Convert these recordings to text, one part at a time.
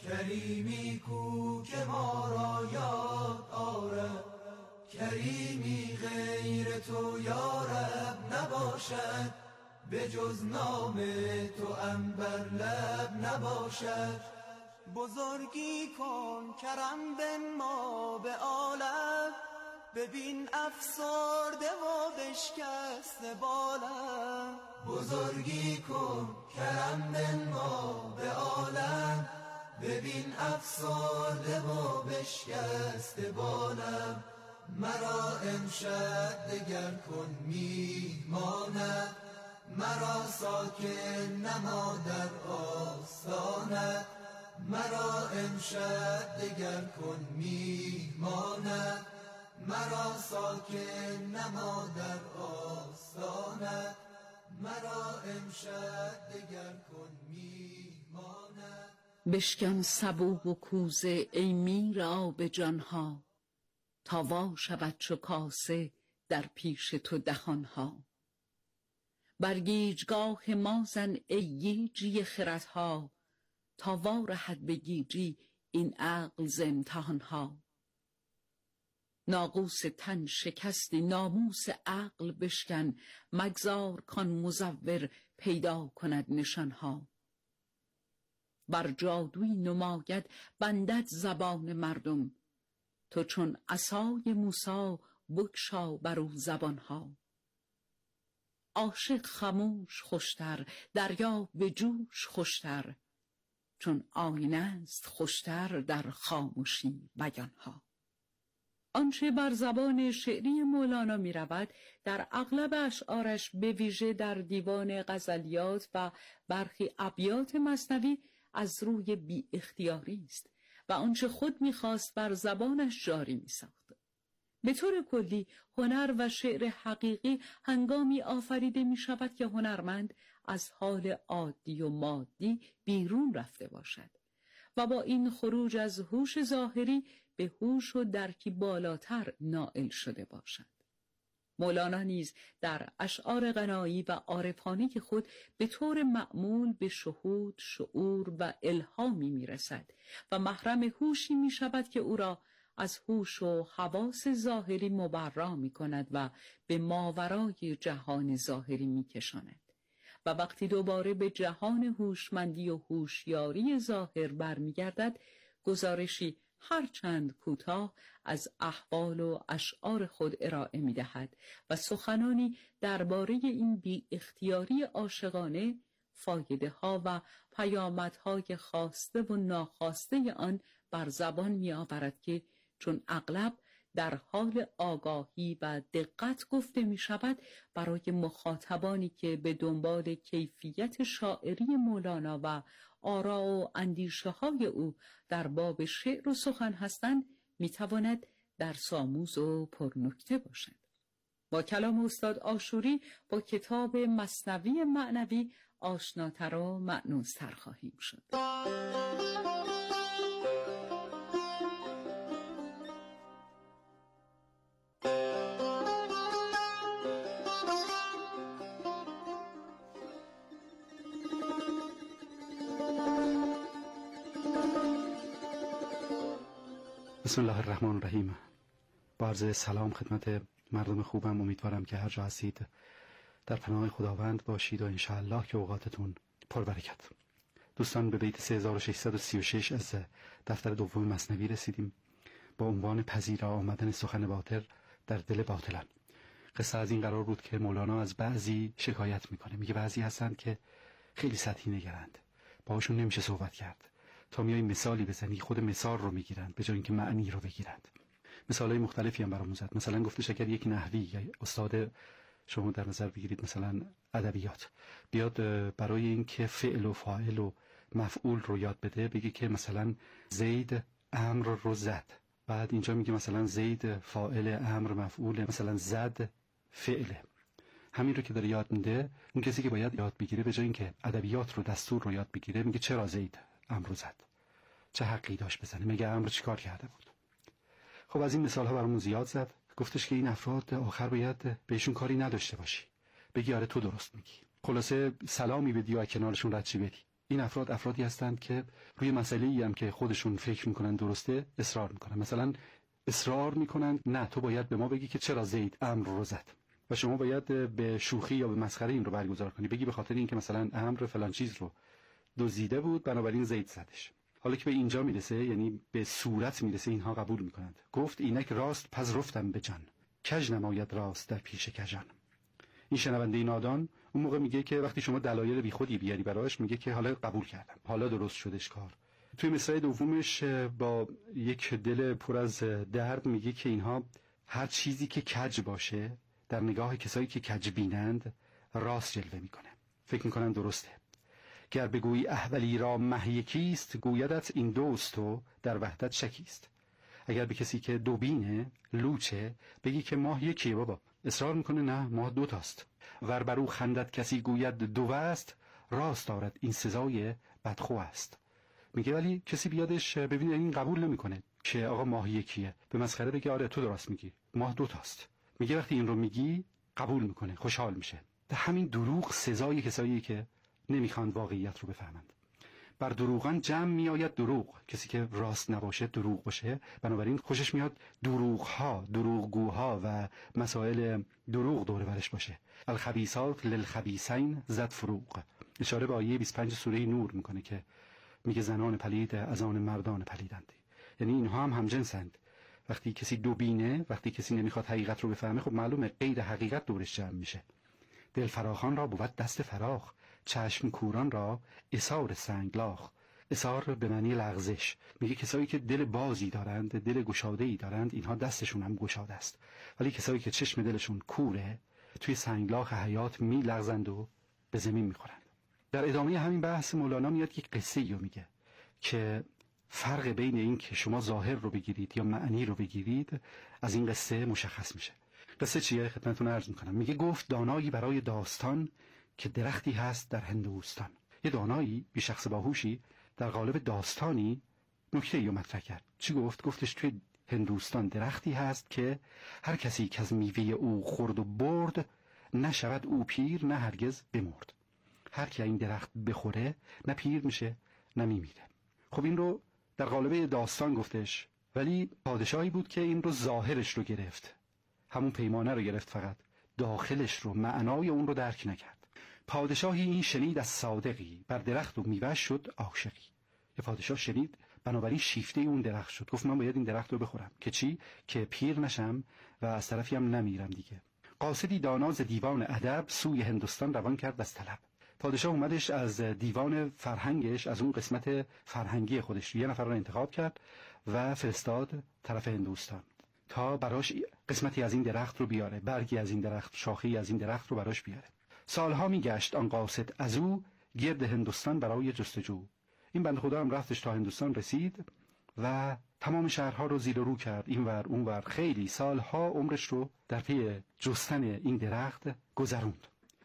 کریمی کو که ما را یاد آرد، کریمی غیر تو یا رب نباشد، به جز نام تو عنبر لب نباشد. بزرگی کن کرم بنما به عالم، ببین افسرده و بشکسته بالم. بزرگی کن کرم بنما به عالم، ببین افسرده و بشکسته بالم. مرا امشب دگر کن میهمانت، مرا ساکن نما در آستانت. مرا امشب دگر کن میهمانت، مرا ساکن نما در آستانت. مرا امشب دگر کن میهمانت. بشکن سبو و کوزه ای میر آب جانها، تا وا شود چو کاسه در پیش تو دهانها. بر گیجگاه ما زن ای گیجی خردها، تا وا رهد به گیجی این عقل ز امتحانها. ناقوس تن شکستی ناموس عقل بشکن، مگذار کان مزور پیدا کند نشانها. بر جادوی نماید بندد زبان مردم، تو چون عصای موسی بگشا بر او زبانها. عاشق خموش خوشتر، دریا به جوش خوشتر، چون آینه است خوشتر در خاموشی بیانها. آنچه بر زبان شعری مولانا می رود در اغلب اشعارش، به ویژه در دیوان غزلیات و برخی ابیات مثنوی، از روی بی اختیاری است و آنچه خود می‌خواست بر زبانش جاری می‌ساخت. به طور کلی هنر و شعر حقیقی هنگامی آفریده می‌شود که هنرمند از حال عادی و مادی بیرون رفته باشد و با این خروج از هوش ظاهری به هوش و درکی بالاتر نائل شده باشد. مولانا نیز در اشعار غنایی و عارفانه خود به طور معمول به شهود، شعور و الهامی میرسد و محرم هوشی می شود که او را از هوش و حواس ظاهری مبرا می کند و به ماورای جهان ظاهری می کشاند و وقتی دوباره به جهان هوشمندی و هوشیاری ظاهر برمیگردد، گزارشی هرچند کوتاه از احوال و اشعار خود ارائه می‌دهد و سخنانی درباره این بی اختیاری عاشقانه، فایده‌ها و پیامدهای خواسته و ناخواسته آن بر زبان می‌آورد که چون اغلب در حال آگاهی و دقت گفته می شود، برای مخاطبانی که به دنبال کیفیت شاعری مولانا و آرا و اندیشه های او در باب شعر و سخن هستند، می تواند درس‌آموز و پرنکته باشد. با کلام استاد عاشوری با کتاب مثنوی معنوی آشناتر و مأنوس‌تر خواهیم شد. بسم الله الرحمن الرحیم. با عرض سلام خدمت مردم خوبم، امیدوارم که هر جا هستید در پناه خداوند باشید و انشاءالله که اوقاتتون پربرکت. دوستان، به بیت 3636 از دفتر دوم مثنوی رسیدیم با عنوان پذیرا آمدن سخن باطل در دل باطلان. قصه از این قرار بود که مولانا از بعضی شکایت میکنه، میگه بعضی هستند که خیلی سطحی نگرند، باهاشون نمیشه صحبت کرد، تا میای مثالی بزنی خود مثال رو میگیرند به جای اینکه معنی رو بگیرند. مثالای مختلفی هم برامون زد. مثلا گفتش اگر یک نحوی یا استاد شما در نظر بگیرید مثلا ادبیات بیاد برای اینکه فعل و فاعل و مفعول رو یاد بده، بگه که مثلا زید امر رو زد، بعد اینجا میگه مثلا زید فاعل امر مفعول، مثلا زد فعله. همین رو که داره یاد میده، اون کسی که باید یاد بگیره به جای اینکه ادبیات رو دستور رو یاد بگیره، میگه چرا زید امر رو زد، چه حقی داشت بزنه، میگه امر چیکار کرده بود. خب از این مثال ها برامون زیاد زد. گفتش که این افراد آخر باید بهشون کاری نداشته باشی، بگی آره تو درست میگی، خلاصه سلامی بدی و کنارشون رد چی بدی. این افرادی هستند که روی مسئله‌ای هم که خودشون فکر میکنن درسته اصرار میکنن. مثلا اصرار میکنن نه تو باید به ما بگی که چرا زید عمرو رو زد و شما باید به شوخی یا به مسخره این رو برگزار کنی، بگی به خاطر اینکه مثلا عمرو فلان چیز رو دزدیده بود بنابراین زید زدش. حالا که به اینجا میرسه، یعنی به صورت میرسه، اینها قبول میکنند. گفت اینک راست پذرفتم به جان، کج نماید راست در پیش کژان. این شنونده نادان اون موقع میگه که وقتی شما دلایل بیخودی بیاری براش، میگه که حالا قبول کردم، حالا درست شدش کار. توی مصرع دومش با یک دل پر از درد میگه که اینها هر چیزی که کج باشه در نگاه کسایی که کج بینند راست جلوه میکنه، فکر میکنن درسته. گر بگویی احولی را مه یکیست، گویدت این دوست و در وحدت شکیست. اگر به کسی که دوبینه لوچه بگی که ماه یکیه بابا، اصرار میکنه نه ماه دوتاست. ور برو خندت کسی گوید دو است، راست دارد این سزای بدخو است. میگه ولی کسی بیادش ببینه این قبول نمیکنه که آقا ماه یکیه، به مسخره بگه آره تو درست میگی ماه دوتاست. میگه وقتی این رو میگی قبول میکنه، خوشحال میشه. همین دروغ سزای کسایی که نمیخوان واقعیت رو بفهمند. بر دروغان جمع میآید دروغ، کسی که راست نباشه دروغ باشه، بنابراین خوشش میاد دروغها، دروغگوها و مسائل دروغ دور برش باشه. الخبیثات للخبیثین زد فروغ. اشاره به آیه 25 سوره نور میکنه که میگه زنان پلید از آن مردان پلیدند، یعنی اینها هم همجنسند. وقتی کسی دو بینه، وقتی کسی نمیخواد حقیقت رو بفهمه، خب معلومه غیر حقیقت دورش جمع میشه. دل فراخان را بود دست فراخ، چشم کوران را اسار سنگلاخ. اسار به معنی لغزش. میگه کسایی که دل بازی دارند، دل گشاده‌ای دارند، اینها دستشون هم گشاده است. ولی کسایی که چشم دلشون کوره، توی سنگلاخ حیات میلغزند و به زمین میخورند. در ادامه همین بحث مولانا میاد یک قصه رو میگه که فرق بین این که شما ظاهر رو بگیرید یا معنی رو بگیرید از این قصه مشخص میشه. قصه چیه؟ خدمتتون عرض میکنم. میگه گفت دانایی برای داستان که درختی هست در هندوستان. یه دانایی، بی شخص باهوشی، در قالب داستانی نکته‌ای رو مطرح کرد. چی گفت؟ گفتش توی هندوستان درختی هست که هر کسی که از میوه او خورد و برد، نشود او پیر نه هرگز بمرد. هر کی این درخت بخوره نه پیر میشه نه میمیره. خب این رو در قالب داستان گفتش، ولی پادشاهی بود که این رو ظاهرش رو گرفت، همون پیمانه رو گرفت، فقط داخلش رو، معنای اون رو درک نکرد. پادشاهی این شنید از صادقی، بر درخت و میوه شد عاشقی. یه پادشاه شنید، بنابراین شیفته اون درخت شد، گفت من باید این درخت رو بخورم که چی؟ که پیر نشم و از طرفی هم نمیرم دیگه. قاصدی دانا ز دیوان ادب، سوی هندوستان روان کرد از طلب. پادشاه اومدش از دیوان فرهنگش، از اون قسمت فرهنگی خودش یه نفر رو انتخاب کرد و فرستاد طرف هندوستان تا براش قسمتی از این درخت رو بیاره، برگی از این درخت، شاخه‌ای از این درخت رو براش بیاره. سالها میگشت آن قاصد از او، گرد هندوستان برای جستجو. این بنده خدا هم رفتش تا هندوستان رسید و تمام شهرها رو زیر و رو کرد، اینور اونور. خیلی سالها عمرش رو در پی جستن این درخت گذروند.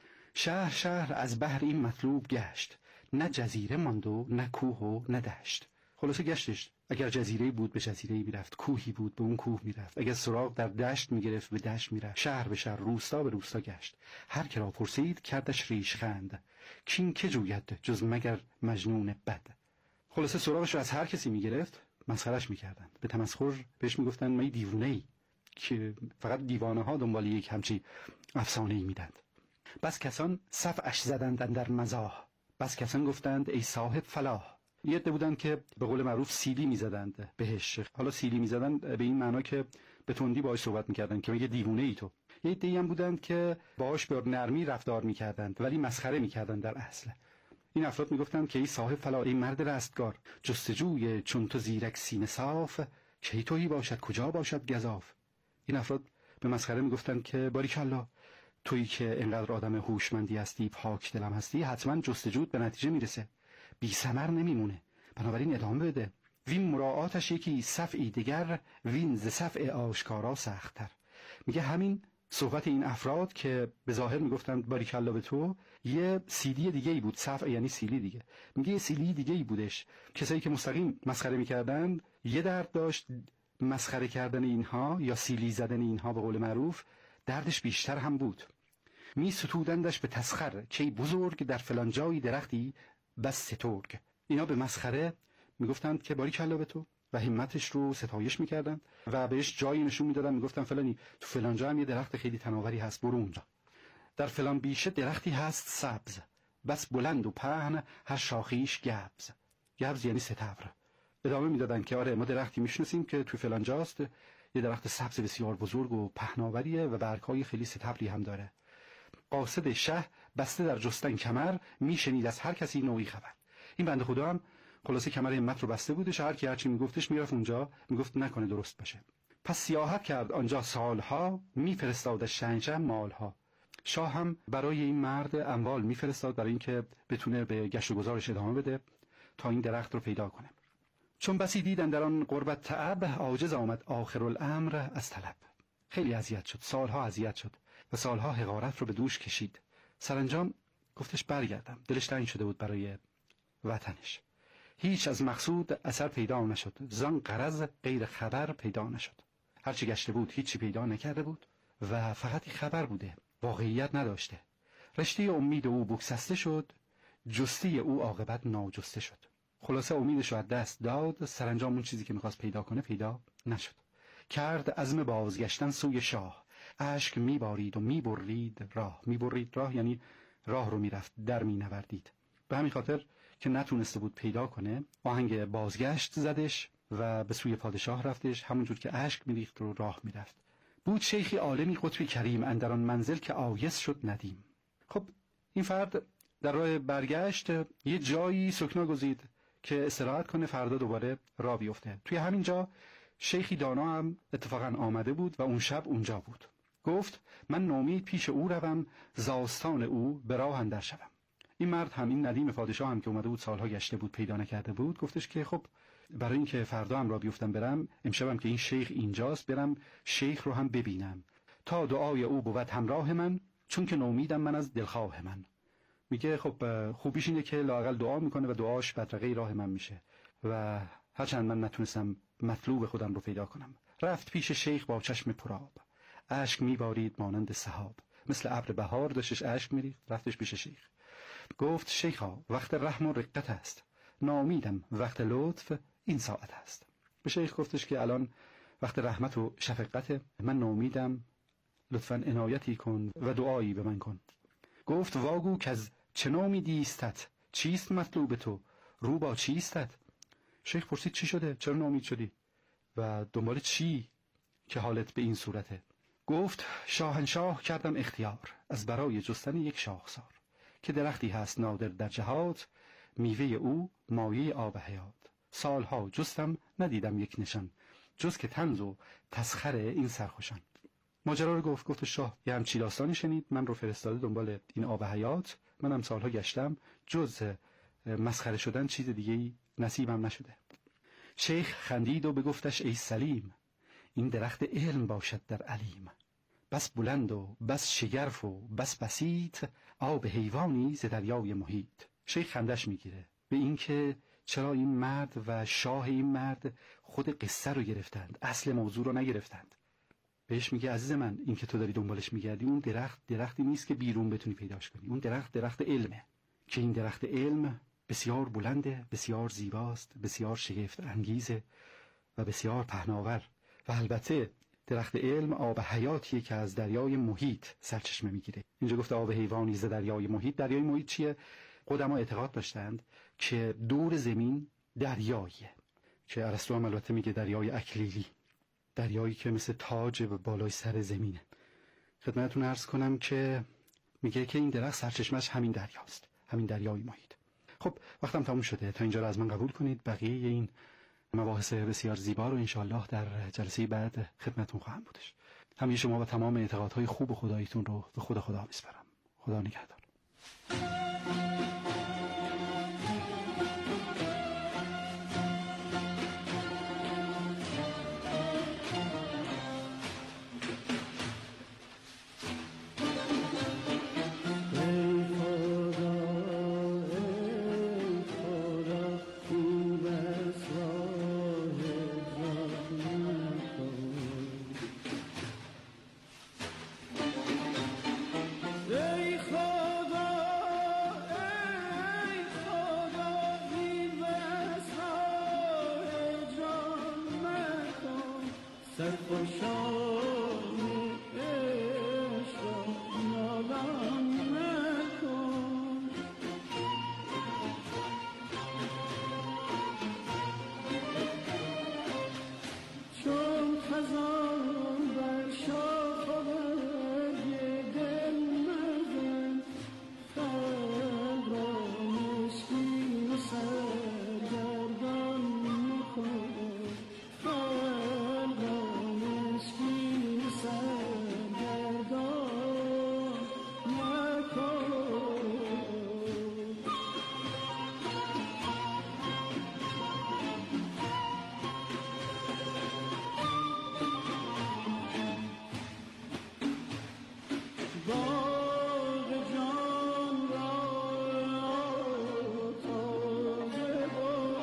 شهر شهر از بحر این مطلوب گشت، نه جزیره ماند و نه کوه و نه دشت. خلاصه گشتش، اگر جزیره‌ای بود به جزیره‌ای میرفت، کوهی بود به اون کوه میرفت، اگر سراغ در دشت میگرفت به دشت میرفت، شهر به شهر، روستا به روستا گشت. هر که را پرسید کردش ریشخند، کین که جوید جز مگر مجنون بد. خلاصه سراغش رو از هر کسی میگرفت، مسخرش میکردن، به تمسخر بهش میگفتن مایی دیوونه‌ای، که فقط دیوانه ها دنبال یک همچی افسانه‌ای میدند. بس کسان صفعش زدند در مزاح، بس کسان گفتند ای صاحب فلاح. یه عده بودن که به قول معروف سیلی میزدند بهش. حالا سیلی میزدن به این معنا که به تندی باهاش صحبت میکردن که میگه دیوونه ای تو. یه عده هم بودند که باهاش به نرمی رفتار میکردند ولی مسخره میکردند در اصل. این افراد میگفتند که ای صاحب فلاح، ای مرد رستگار، جستجوی چون تو زیرک سینه صاف، کی تویی باشد کجا باشد گزاف. این افراد به مسخره میگفتند که باریکالله، تویی که اینقدر آدم هوشمندی هستی، پاک دلم هستی، حتما جستجوت به نتیجه میرسه، بی ثمر نمیمونه، بنابراین ادامه بده. وین مراعاتش یکی صفعی دیگر، وین ز صفع آشکارا سخت‌تر. میگه همین صحبت این افراد که به ظاهر میگفتند باریکالله به تو، یه سیلی دیگه ای بود. صفع یعنی سیلی دیگه. میگه یه سیلی دیگه ای بودش. کسایی که مستقیم مسخره میکردن یه درد داشت، مسخره کردن اینها یا سیلی زدن اینها به قول معروف دردش بیشتر هم بود. می ستودندش به تسخر، که بزرگ در فلان جای درختی بس سترگ. اینا به مسخره میگفتند که باریکلا به تو و همتش رو ستایش میکردند و بهش جایی نشون میدادن، میگفتن فلانی تو فلان جا هم یه درخت خیلی تناوری هست، برو اونجا. در فلان بیشه درختی هست سبز، بس بلند و پهن هر شاخیش گبز. گبز یعنی ستبر. ادامه میدادن که آره ما درختی میشناسیم که تو فلان جاست، یه درخت سبز بسیار بزرگ و پهناوریه و برگ‌های خیلی ستبری هم داره. قاصد شه بسته در جستن کمر، میشنید از هر کسی نوعی خبر. این بنده خدا هم خلاصه کمر همت رو بسته بودش، هر کی هرچی میگفتش میرفت اونجا، میگفت نکنه درست باشه. پس سیاحت کرد آنجا سالها، میفرستاد شهنشه مالها. شاه هم برای این مرد اموال میفرستاد برای اینکه بتونه به گشت و گذارش ادامه بده تا این درخت رو پیدا کنه. چون بسی دیدن در آن قربت تعب، عاجز آمد آخر الامر از طلب. خیلی اذیت شد، سالها اذیت شد و سالها حقارت رو به دوش کشید. سرانجام گفتش برگردم. دلش تنگ شده بود برای وطنش. هیچ از مقصود اثر پیدا نشد، زان غرض غیر خبر پیدا نشد. هرچی گشته بود هیچی پیدا نکرده بود و فقط خبر بوده، واقعیت نداشته. رشته امید او بگسسته شد، جستی او عاقبت ناجسته شد. خلاصه امیدش رو از دست داد، سرانجام اون چیزی که میخواست پیدا کنه پیدا نشد. کرد عزم بازگشتن سوی شاه، اشک میبارید و میبرید راه. میبرید راه یعنی راه رو میرفت، در مینوردید. به همین خاطر که نتونسته بود پیدا کنه، آهنگ بازگشت زدش و به سوی پادشاه رفتش، همونجور که اشک میریخت و راه میرفت. بود شیخی عالمی قطبی کریم، اندر آن منزل که آیس شد ندیم. خب این فرد در راه برگشت یه جایی سکنا گزید که استراحت کنه، فردا دوباره راه بیفته. توی همین جا شیخی دانا هم اتفاقا آمده بود و اون شب اونجا بود. گفت من نومید پیش او روم، زاستان او به راه اندر شوم. این مرد هم، این ندیم پادشاه هم که اومده بود سالها گشته بود پیدا نکرده بود، گفتش که خب برای اینکه فردا هم راه بیفتم برم، امشبم که این شیخ اینجاست برم شیخ رو هم ببینم تا دعای او بود همراه من، چون که نومیدم من از دلخواه من. میگه خب خوبیش اینه که لااقل دعا میکنه و دعاش بدرقه راه من میشه و هرچند من نتونستم مطلوب خودم رو پیدا کنم. رفت پیش شیخ با چشم پرآب، اشک میبارید مانند سحاب. مثل ابر بهار داشتش اشک میریخت. رفتش پیش شیخ، گفت شیخا وقت رحم و رقت است، ناامیدم وقت لطف این ساعت است. به شیخ گفتش که الان وقت رحمت و شفقت، من ناامیدم، لطفاً عنایتی کن و دعایی به من کن. گفت واگو که از چه ناامیدیستت، چیست مطلوب تو، رو با چیستت؟ شیخ پرسید چی شده؟ چرا ناامید شدی؟ و دنبال چی که حالت به این صورته؟ گفت شاهنشاه کردم اختیار، از برای جستن یک شاخسار، که درختی هست نادر در جهات، میوه او مایه آب حیات. سالها جستم ندیدم یک نشان، جز که طنز و تسخر این سرخوشان. ماجرا رو گفت شاه یه همچی داستانی شنید، من رو فرستاده دنبال این آب حیات، منم سالها گشتم، جز مسخره شدن چیز دیگه‌ای نصیبم نشده. شیخ خندید و بگفتش ای سلیم، این درخت علم باشد در علیم، بس بلند و بس شگرف و بس بسیط، آب حیوانی ز دریای محیط. شیخ خندش میگیره به این که چرا این مرد و شاه این مرد خود قصه رو گرفتند، اصل موضوع رو نگرفتند. بهش میگه عزیز من، این که تو داری دنبالش میگردی، اون درختی نیست که بیرون بتونی پیداش کنی. اون درخت علمه که این درخت علم بسیار بلنده، بسیار زیباست، بسیار شگفت انگیزه و بسیار پهناور. و البته درخت علم آب حیاتیه که از دریای محیط سرچشمه میگیره. اینجا گفته آب حیوانی ز دریای محیط. دریای محیط چیه؟ قدما اعتقاد داشتند که دور زمین دریاییه، که ارسطو هم البته میگه دریای اکلیلی، دریایی که مثل تاج و بالای سر زمینه. خدمتتون عرض کنم که میگه که این درخت سرچشمش همین دریاست، همین دریای محیط. خب وقتم تموم شده، تا اینجا رو از من قبول کنید. بقیه این مباحث بسیار زیبا رو انشاءالله در جلسه بعد خدمتتون خواهم بودش. همه شما و تمام اعتقادهای خوب و خداییتون رو به خدا میسپارم. خدا نگهدار. سرخوشان عشق را نالان نکن. چون خزان بر شاخ و برگ دل مزن، خلق را مسکین و سرگردان مکن. خلق را مسکین و سرگردان مکن. باغ جان را تازه و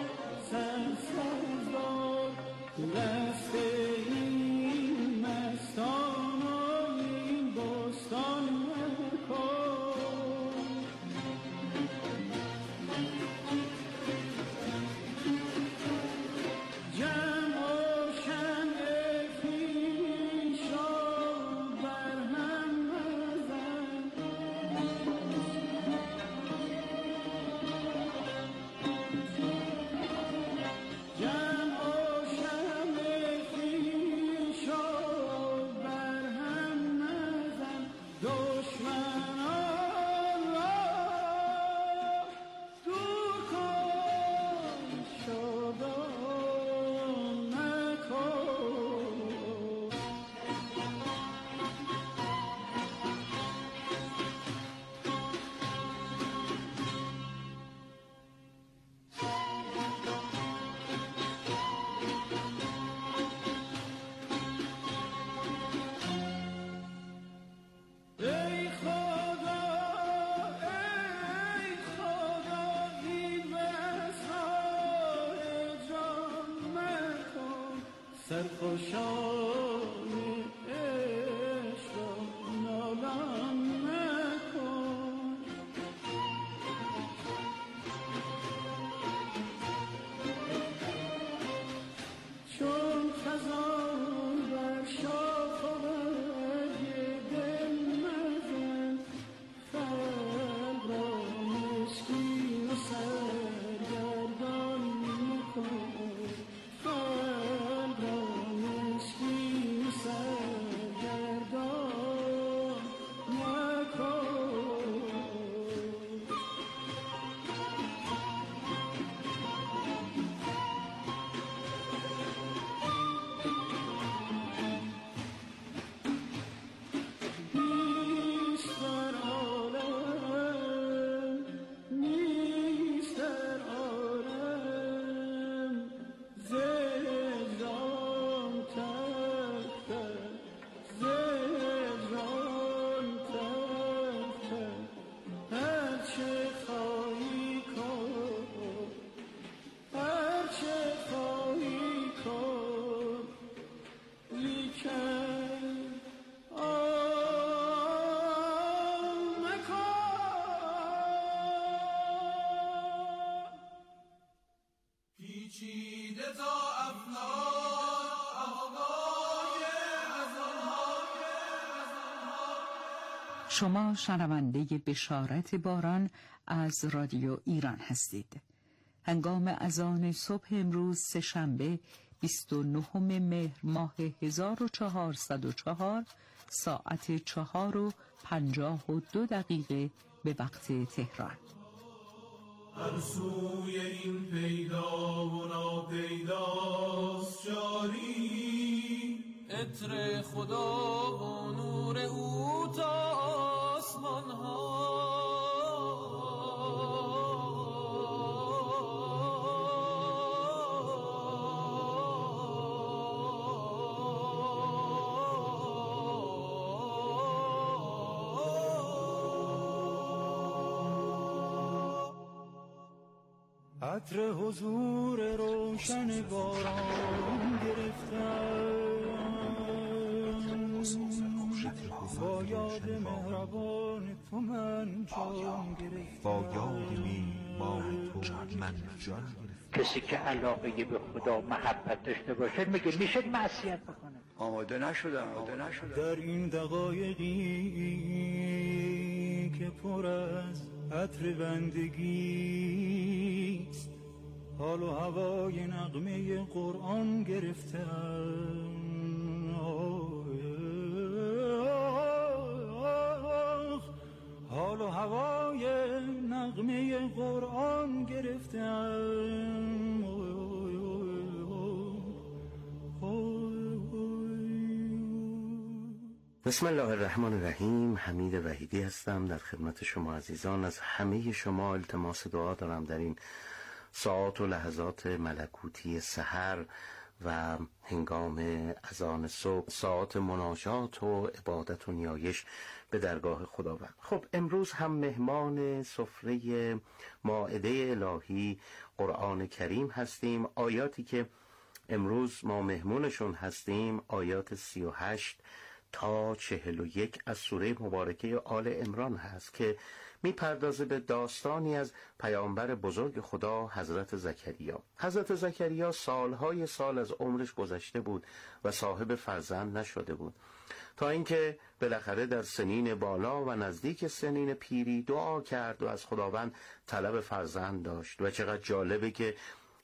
سرسبزدار، دست این مستان و این بستان مکن. جمع و شمع خویش را بر هم مزن. جمع و شمع خویش را بر هم مزن. دشمنان را دور کن، شادان مکن. ای خدا این وصال جان مکن. سرخوشان عشق را نالان مکن. چون خزان بر شاخ و برگ دل مزن، خلق را مسکین و سرگردان مکن. خلق را مسکین و سرگردان مکن. نیست در عالم، نیست در عالم ز هجران تلختر، ز هجران تلختر. هرچه خواهی کن، هرچه خواهی کن، لیکن پیچیده تا افلاک آوای شما شنونده بشارت باران از رادیو ایران هستید. هنگام اذان صبح امروز سه‌شنبه 29 مهر ماه 1404 ساعت 4:52 به وقت تهران. هر سوی این پیدا و ناپیداست جاری، عطر خدا و نور او تا آسمان ها. عطر حضور روشن باران گرفتم، با یاد مهربان تو من جان گرفتم، با یاد میهمان تو من جان گرفتم. کسی که علاقه به خدا محبت داشته باشه میگه میشه معصیت بکنه. آماده نشدم. در این دقایقی که پر از عطر بندگیست، حال و هوای نغمه قرآن گرفتم. حال و هوای نغمه قرآن گرفتم. بسم الله الرحمن الرحیم. حمید وحیدی هستم در خدمت شما عزیزان. از همه شما التماس دعا دارم در این ساعات و لحظات ملکوتی سحر و هنگام اذان صبح، ساعات مناجات و عبادت و نیایش به درگاه خداوند. خب امروز هم مهمان سفره مائده الهی قرآن کریم هستیم. آیاتی که امروز ما مهمونشون هستیم آیات 38 تا 41 از سوره مبارکه آل عمران هست که میپردازه به داستانی از پیامبر بزرگ خدا حضرت زکریا. حضرت زکریا سالهای سال از عمرش گذشته بود و صاحب فرزند نشده بود، تا اینکه بالاخره در سنین بالا و نزدیک سنین پیری دعا کرد و از خداوند طلب فرزند داشت. و چقدر جالبه که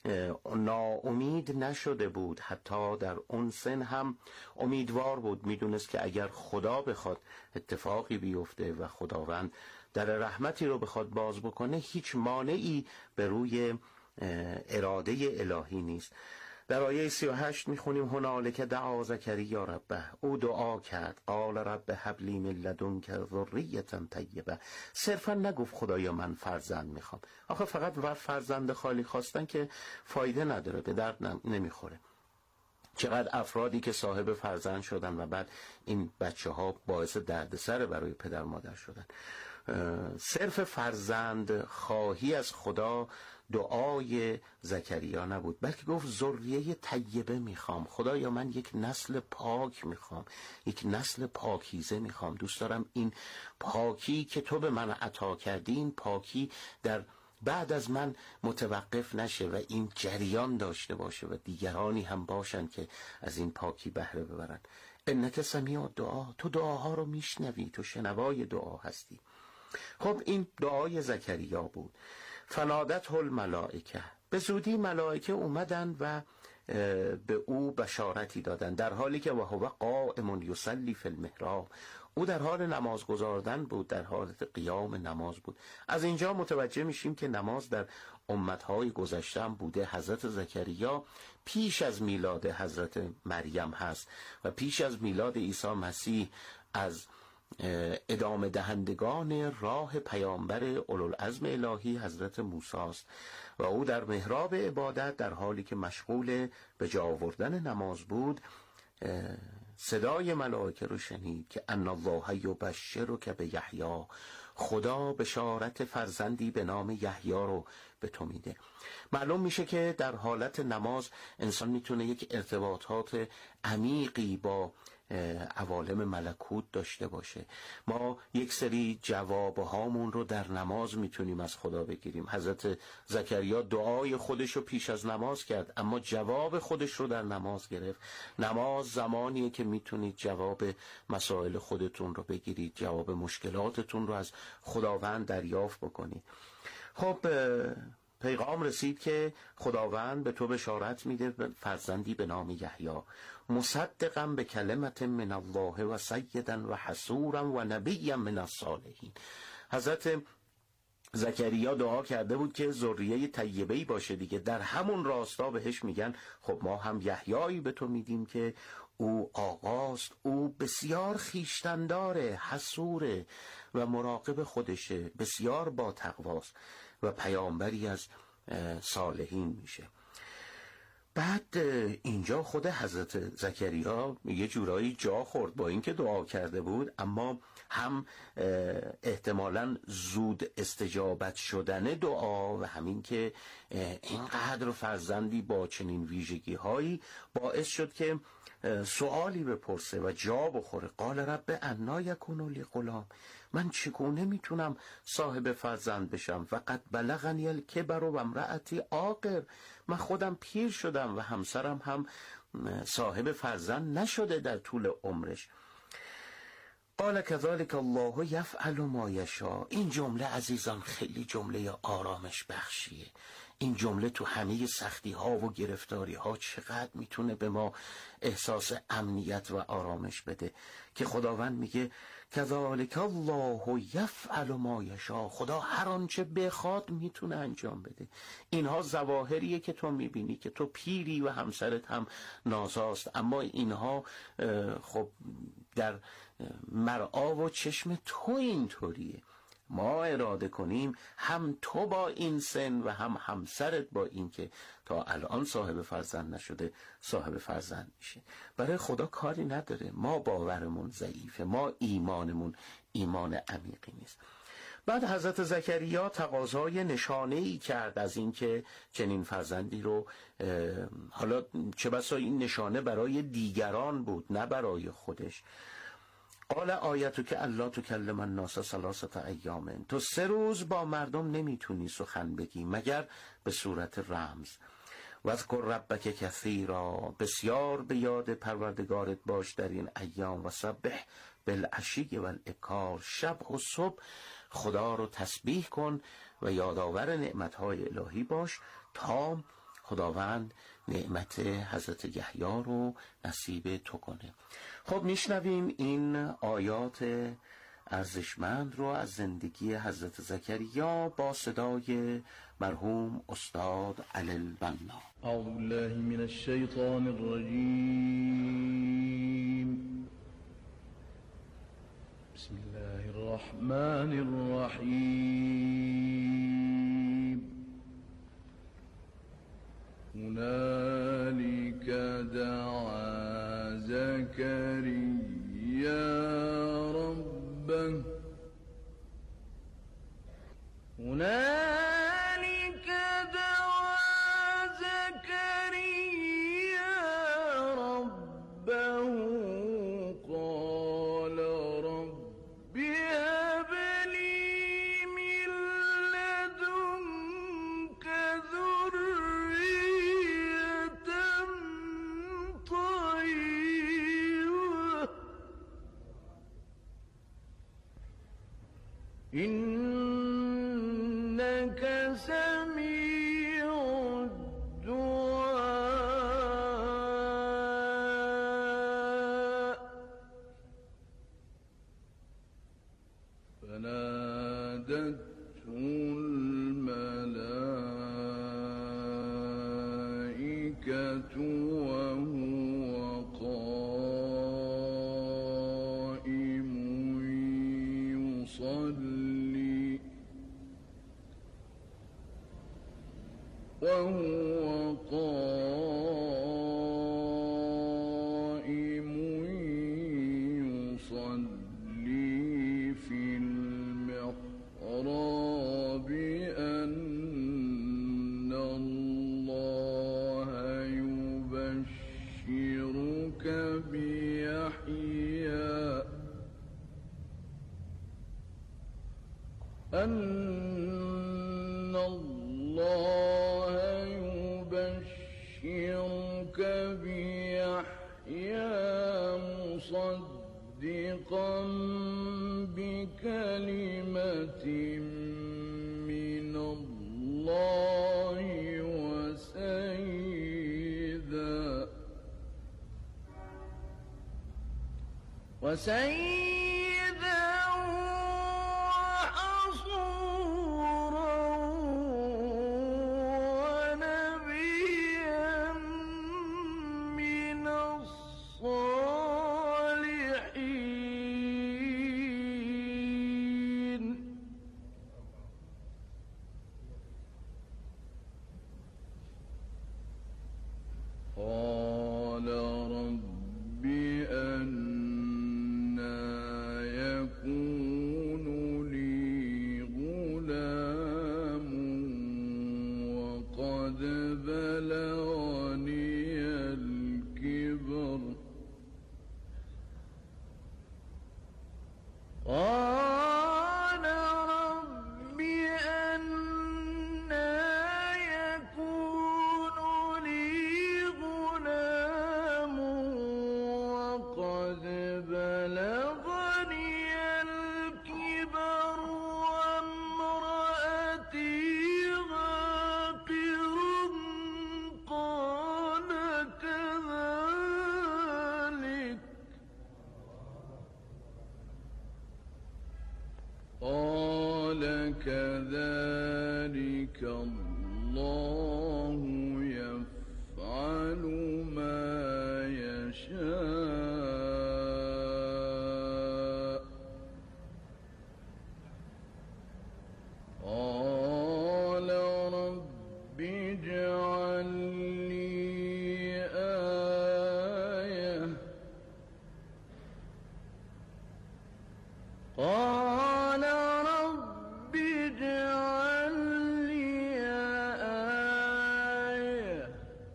ناامید نشده بود، حتی در اون سن هم امیدوار بود. میدونست که اگر خدا بخواد اتفاقی بیفته و خداوند در رحمتی رو بخواد باز بکنه، هیچ مانعی به روی اراده الهی نیست. در آیه 38 میخونیم هنالک دعا زکریا ربه، او دعا کرد قال رب هب لی من لدنک ذریة طیبه. صرفا نگفت خدایا من فرزند میخوام. آخه فقط فرزند خالی خواستن که فایده نداره، به درد نمیخوره. چقدر افرادی که صاحب فرزند شدن و بعد این بچه ها باعث دردسر برای پدر مادر شدن. صرف فرزند خواهی از خدا دعای زکریا نبود، بلکه گفت ذریه طیبه میخوام. خدایا من یک نسل پاک میخوام، یک نسل پاکیزه میخوام. دوست دارم این پاکی که تو به من عطا کردی، این پاکی در بعد از من متوقف نشه و این جریان داشته باشه و دیگرانی هم باشن که از این پاکی بهره ببرن. انک سمیع الدعا، تو دعاها رو میشنوی، تو شنوای دعا هستی. خب این دعای زکریا بود. فنادته الملائکه، به زودی ملائکه اومدن و به او بشارتی دادن، در حالی که وهو قائم یصلی فی المحراب، او در حال نماز گزاردن بود، در حالت قیام نماز بود. از اینجا متوجه میشیم که نماز در امتهای گذشته هم بوده. حضرت زکریا پیش از میلاد حضرت مریم هست و پیش از میلاد عیسی مسیح از ادامه دهندگان راه پیامبر اولوالعزم الهی حضرت موسی است و او در محراب عبادت در حالی که مشغول به جا آوردن نماز بود صدای ملائکه رو شنید که ان الله یبشرک بیحیی، خدا بشارت فرزندی به نام یحیی رو به تو میده. معلوم میشه که در حالت نماز انسان میتونه یک ارتباطات عمیقی با عوالم ملکوت داشته باشه. ما یک سری جوابهامون رو در نماز میتونیم از خدا بگیریم. حضرت زکریا دعای خودش رو پیش از نماز کرد، اما جواب خودش رو در نماز گرفت. نماز زمانیه که میتونید جواب مسائل خودتون رو بگیرید، جواب مشکلاتتون رو از خداوند دریافت بکنید. خب پیغام رسید که خداوند به تو بشارت میده فرزندی به نام یحیی، مصدقا به کلمت من الله و سیدا و حصورا و نبیا من الصالحین. حضرت زکریا دعا کرده بود که ذریه طیبه‌ای باشه دیگه. در همون راستا بهش میگن خب ما هم یحیایی به تو میدیم که او آقاست، او بسیار خیشتنداره، حصوره و مراقب خودشه، بسیار با تقواست و پیامبری از صالحین میشه. بعد اینجا خود حضرت زکریا یه جورایی جا خورد، با اینکه دعا کرده بود اما هم احتمالاً زود استجابت شدن دعا و همین که اینقدر فرزندی با چنین ویژگی هایی باعث شد که سوالی بپرسه و جا بخوره. قال رب انا یکون لی غلام، من چگونه میتونم صاحب فرزند بشم؟ فقط بلغنی الکبر و امرأتی عاقر، من خودم پیر شدم و همسرم هم صاحب فرزند نشده در طول عمرش. قال كذلك الله يفعل ما يشاء. این جمله عزیزان خیلی جمله آرامش بخشیه. این جمله تو همه سختی ها و گرفتاری ها چقدر میتونه به ما احساس امنیت و آرامش بده که خداوند میگه كذلك الله يفعل ما يشاء. خدا هر آنچه بخواد میتونه انجام بده. اینها ظواهریه که تو میبینی که تو پیری و همسرت هم نازاست، اما اینها خب در مرعا و چشم تو اینطوریه. ما اراده کنیم هم تو با این سن و هم همسرت با این که تا الان صاحب فرزند نشده صاحب فرزند میشه. برای خدا کاری نداره. ما باورمون ضعیفه، ما ایمانمون ایمان عمیقی نیست. بعد حضرت زکریا تقاضای نشانه‌ای کرد از این که چنین فرزندی رو، حالا چه بسا این نشانه برای دیگران بود نه برای خودش. قال آیتک الا تکلم الناس ثلاثه ایام، تو 3 روز با مردم نمیتونی سخن بگی مگر به صورت رمز. واذکر ربک کثیرا، بسیار به یاد پروردگارت باش در این ایام. و سبح بالعشی والابکار، شب و صبح خدا رو تسبیح کن و یادآور نعمتهای الهی باش تا خداوند نعمت حضرت یحیی رو نصیب تو کنه. خب میشنویم این آیات ارزشمند رو از زندگی حضرت زکریا با صدای مرحوم استاد علی البنا. اعوذ بالله من الشیطان الرجیم. بسم الله الرحمن الرحیم. هنالك دعا زكريا ربه، هنالك دعا زكريا ربه قال رب هب لي من لدنك ذرية طيبة إنك سميع الدعاء. فنادته الملائكة وهو قائم يصلي في المحراب أن الله يبشرك بيحيى أن الله يبشرك بيحيى مصدقا بكلمة من الله وسيدا وحصورا ونبيا من الصالحين. قال رب أنى كذلك الله يفعل ما يشاء قال رب اجعل لي آية قال رب اجعل لي آية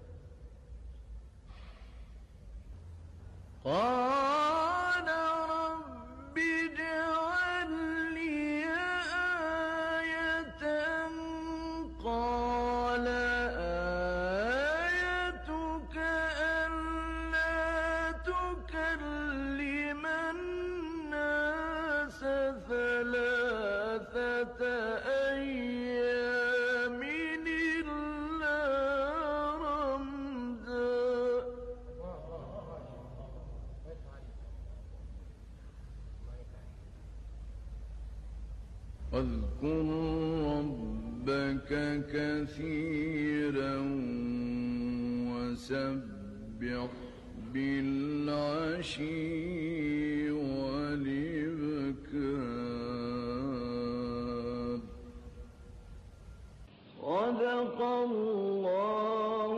قال رب اجعل لي آية قال آيتك ألا تكلم الناس ثلاثة أيام إلا رمزا واذكر ربك كثيرا وسبح بالعشي والإبكار صدق الله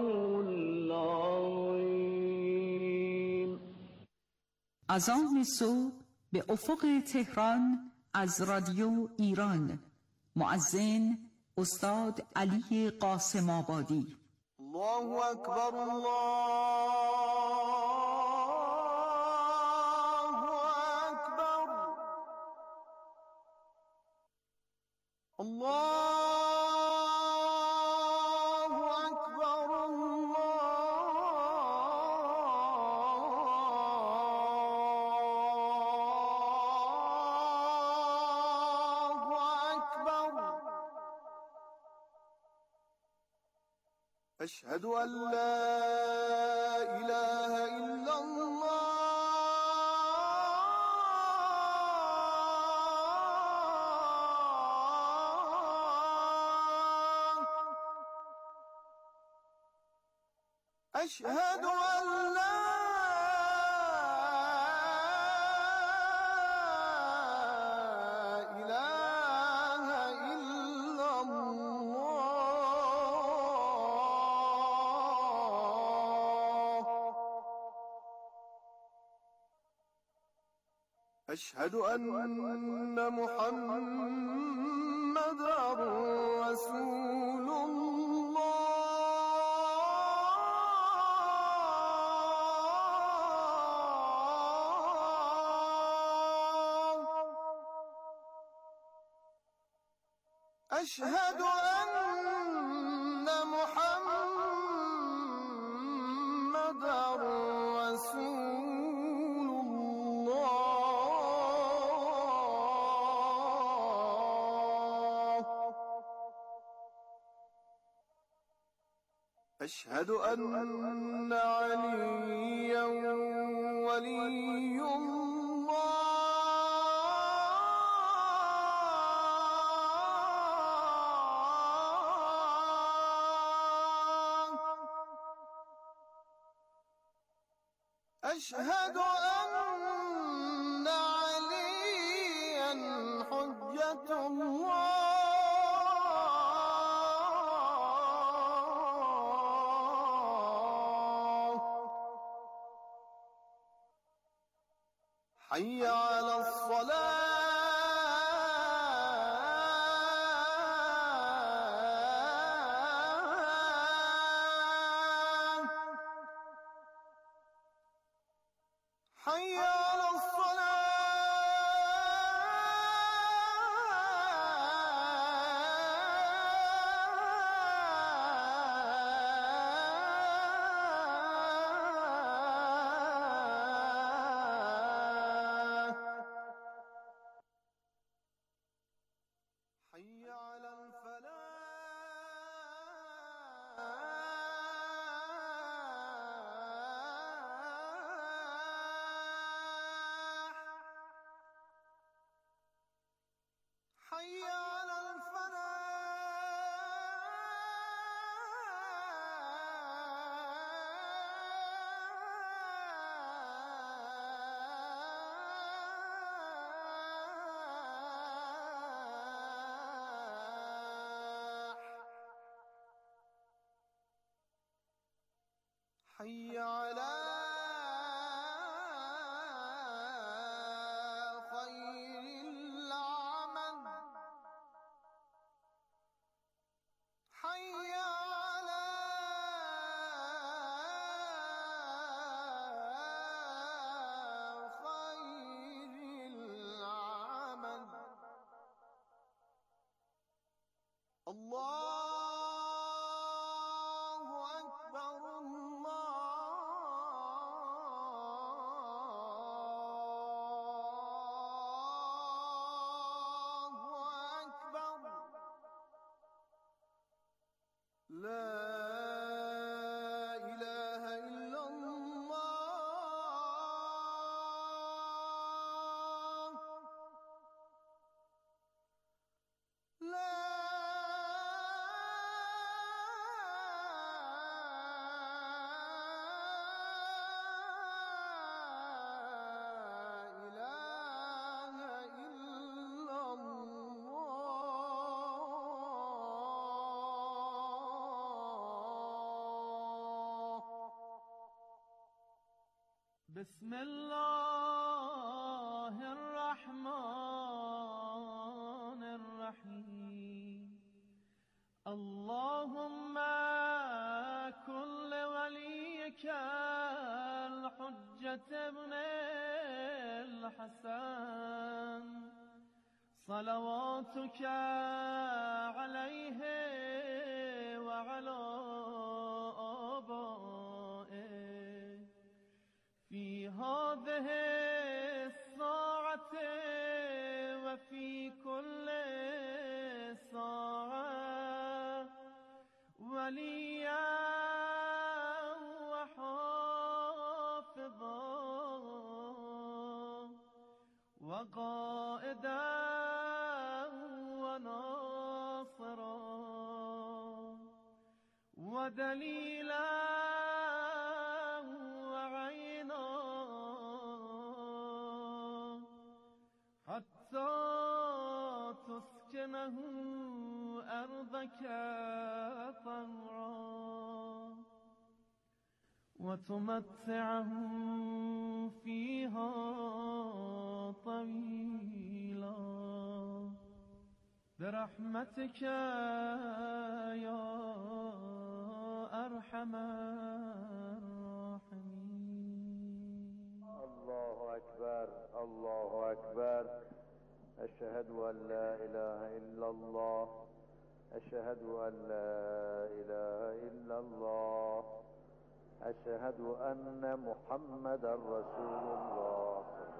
العظيم. اذان صبح به افق تهران از رادیو ایران. مؤذن استاد علی قاسم آبادی. الله أكبر الله أكبر الله أكبر الله أكبر أشهد أن لا إله إلا الله أشهد أن لا إله إلا الله أشهد أن محمدًا رسول الله أشهد أن محمدًا رسول الله أشهد أن عليا ولي الله أشهد أن عليا حجة الله حي على الصلاة حي على الصلاة حي على الفلاح حي على خير العمل حي على خير العمل الله أكبر الله أكبر لا إله إلا الله لا إله إلا الله بسم الله الرحمن الرحيم اللهم كن لوليك الحجة ابن الحسن صلواتك عليه وعلى آبائه في هذه الساعة وفي كل ساعة وليا وحافظا وقائدا وناصرا ودليلا وعينا حتى تسكنه أرضك طوعا وتمتعه فيها طويلا برحمتك يا أرحم الراحمين. الله أكبر الله أكبر أشهد أن لا إله إلا الله أشهد أن لا إله إلا الله أشهد أن محمد رسول الله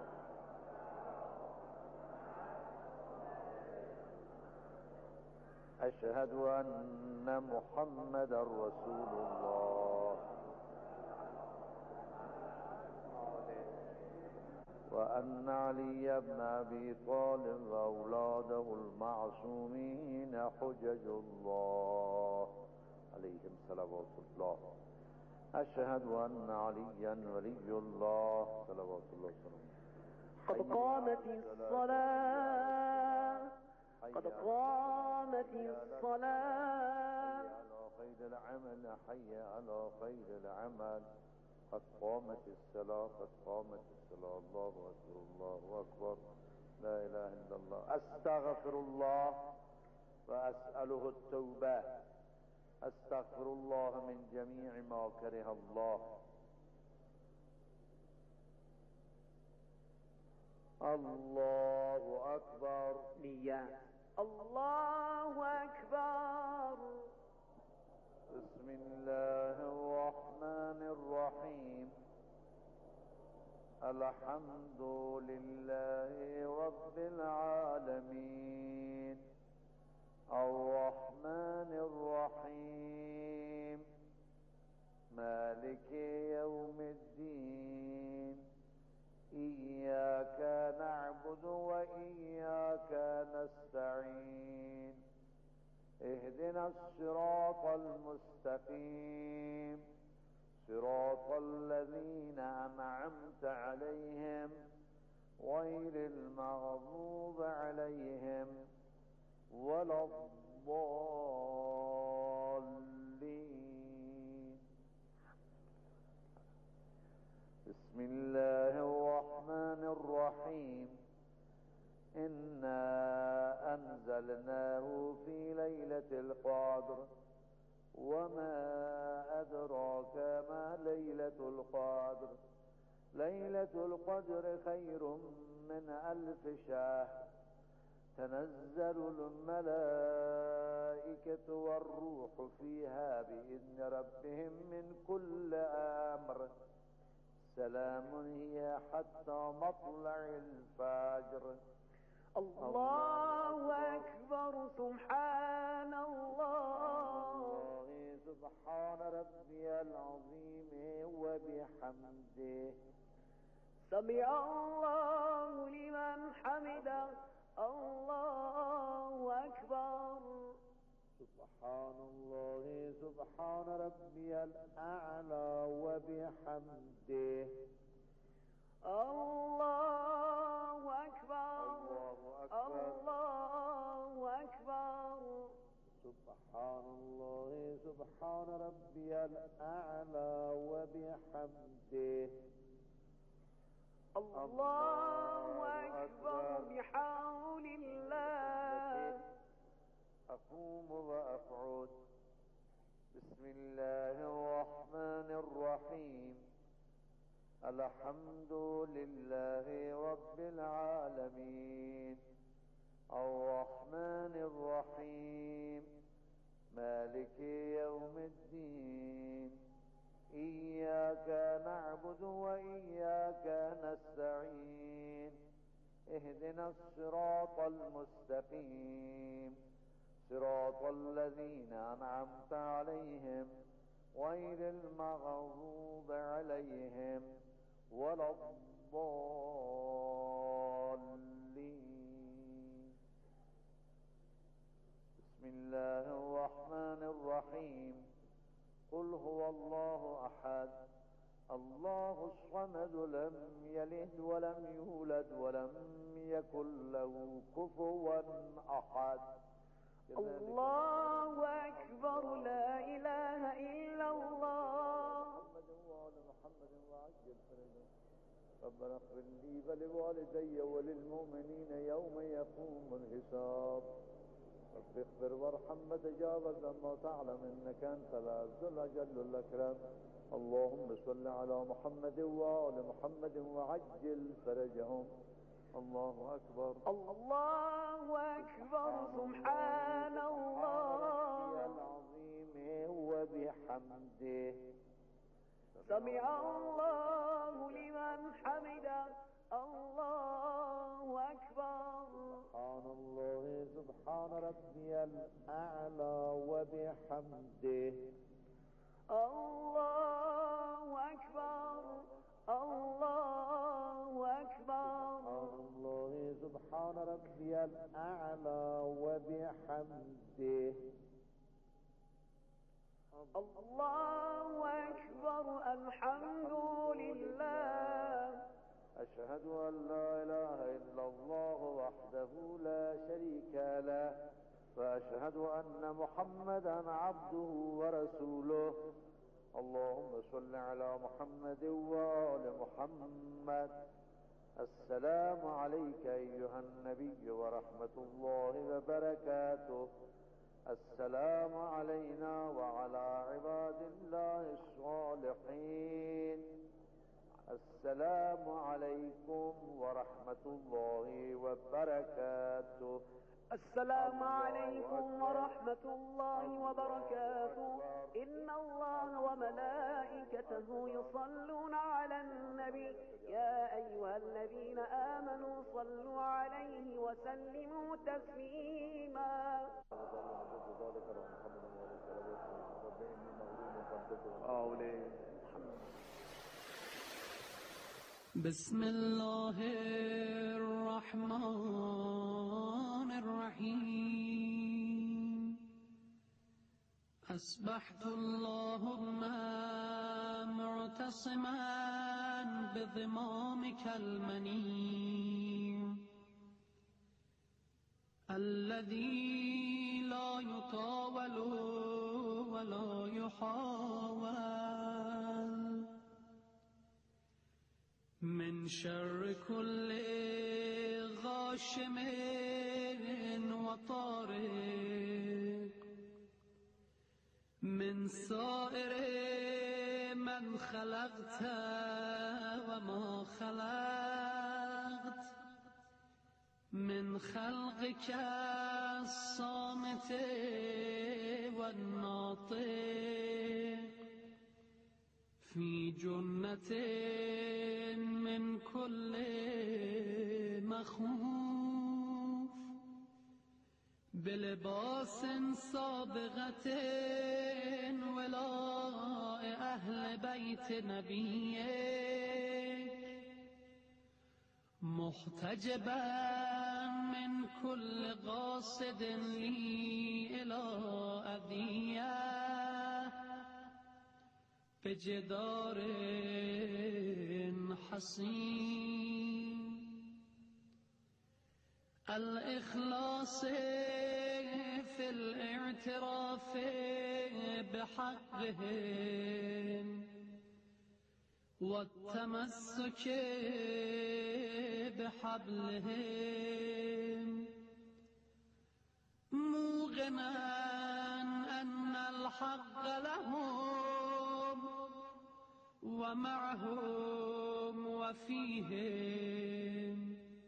أشهد أن محمد رسول الله وأن علي بن أبي طالب وأولاده المعصومين حجج الله عليهم صلوات الله أشهد أن عليا ولي الله صلوات الله وسلامه قد قامت الصلاة قد قامت الصلاة على خير العمل حي على خير العمل قد قامت الصلاة قد قامت الصلاة الله أكبر الله أكبر لا إله إلا الله أستغفر الله وأسأله التوبة أستغفر الله من جميع ما كره الله الله أكبر نية الله أكبر بسم الله الرحمن الرحيم الحمد لله رب العالمين الرحمن الرحيم مالك يوم الدين إياك نعبد وإياك نستعين اهدنا الصراط المستقيم صراط الذين أنعمت عليهم غير المغضوب عليهم ولا الضالين. 。 الحمد بسم الله الرحمن الرحيم إنا أنزلناه في ليلة القدر وما أدراك ما ليلة القدر ليلة القدر خير من 1000 شهر تنزل الملائكة والروح فيها بإذن ربهم من كل أمر سلام هي حتى مطلع الفجر. الله أكبر. سبحان الله. سبحان ربي العظيم وبحمده. سمع الله لمن حمده. الله أكبر. سبحان الله سبحان ربي الأعلى وبحمده. الله أكبر. الله أكبر. سبحان الله سبحان ربي الأعلى وبحمده. الله أكبر بحول الله. أقوم وأقعد. بسم الله الرحمن الرحيم. الحمد لله رب العالمين الرحمن الرحيم مالك يوم الدين إياك نعبد وإياك نستعين اهدنا الصراط المستقيم صراط الذين أنعمت عليهم غير المغضوب عليهم ولا الضالين. بسم الله الرحمن الرحيم. قل هو الله أحد الله الصمد لم يلد ولم يولد ولم يكن له كفوا أحد. الله أكبر. لا إله إلا الله. محمد وعجل فرجه. ربنا اغفر لي ولوالدي وللمؤمنين يوم يقوم الحساب. رب اغفر وارحم وتجاوز عما تعلم انك انت العز الاجل الاكرم. اللهم صل على محمد وآل محمد وعجل فرجهم. الله أكبر. الله أكبر. سبحان الله العظيم وبحمده. سمع الله لمن حمده. الله أكبر. سبحان الله سبحان ربي الأعلى وبحمده. الله أكبر. الله أكبر. سبحان الله سبحان ربي الأعلى وبحمده. الله أكبر. الحمد لله. أشهد أن لا إله إلا الله وحده لا شريك له وأشهد أن محمدا عبده ورسوله. اللهم صل على محمد وآل محمد. السلام عليك أيها النبي ورحمة الله وبركاته. السلام علينا وعلى عباد الله الصالحين. السلام عليكم ورحمة الله وبركاته. السلام عليكم ورحمة الله وبركاته. إن الله وملائكته يصلون على النبي يا أيها الذين آمنوا صلوا عليه وسلموا تسليما. بسم الله الرحمن الرحيم. أصبحت اللهم معتصما بضمامك المنيع الذي لا يطاول ولا يحاول من شر كل غاشم وطارق من سائر من خلقت وما خلقت من خلقك الصامت والناطق في جنة من كل مخوف بلباس سابغة ولاء أهل بيت نبيك محتجبا من كل قاصد لي إلى أذية بجدار حصين الإخلاص في الاعتراف بحقهم والتمسك بحبلهم موقنا أن الحق لهم ومعهم وفيهم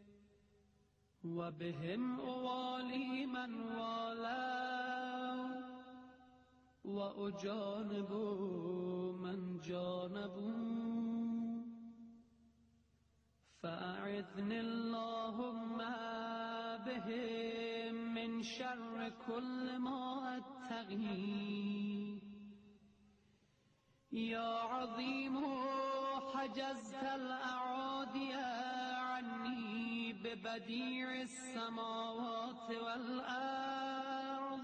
وبهم أوالي من والوا وأجانب من جانبوا فأعذني اللهم بهم من شر كل ما أتقي يا عظيم حجزت الأعادي عني ببديع السماوات والأرض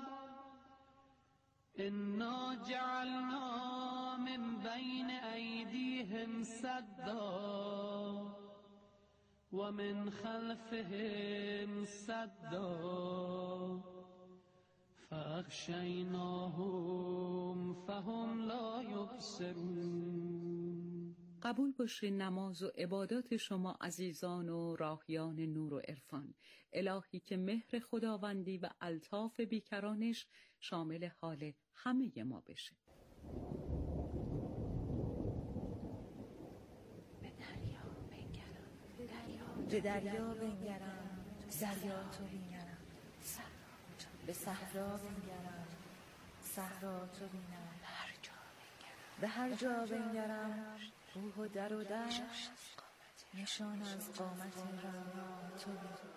إنا جعلنا من بين أيديهم سدا ومن خلفهم سدا فأغشيناهم فهم لا يبصرون. قبول باشه نماز و عبادات شما عزیزان و راهیان نور و عرفان. الهی که مهر خداوندی و الطاف بیکرانش شامل حال همه ما بشه. به دریا بنگرم دریا تو بینم به صحرا بنگرم صحرا تو بینم به هر جا بنگرم روح و در و دشت نشان از قامت رعنا تو بینم.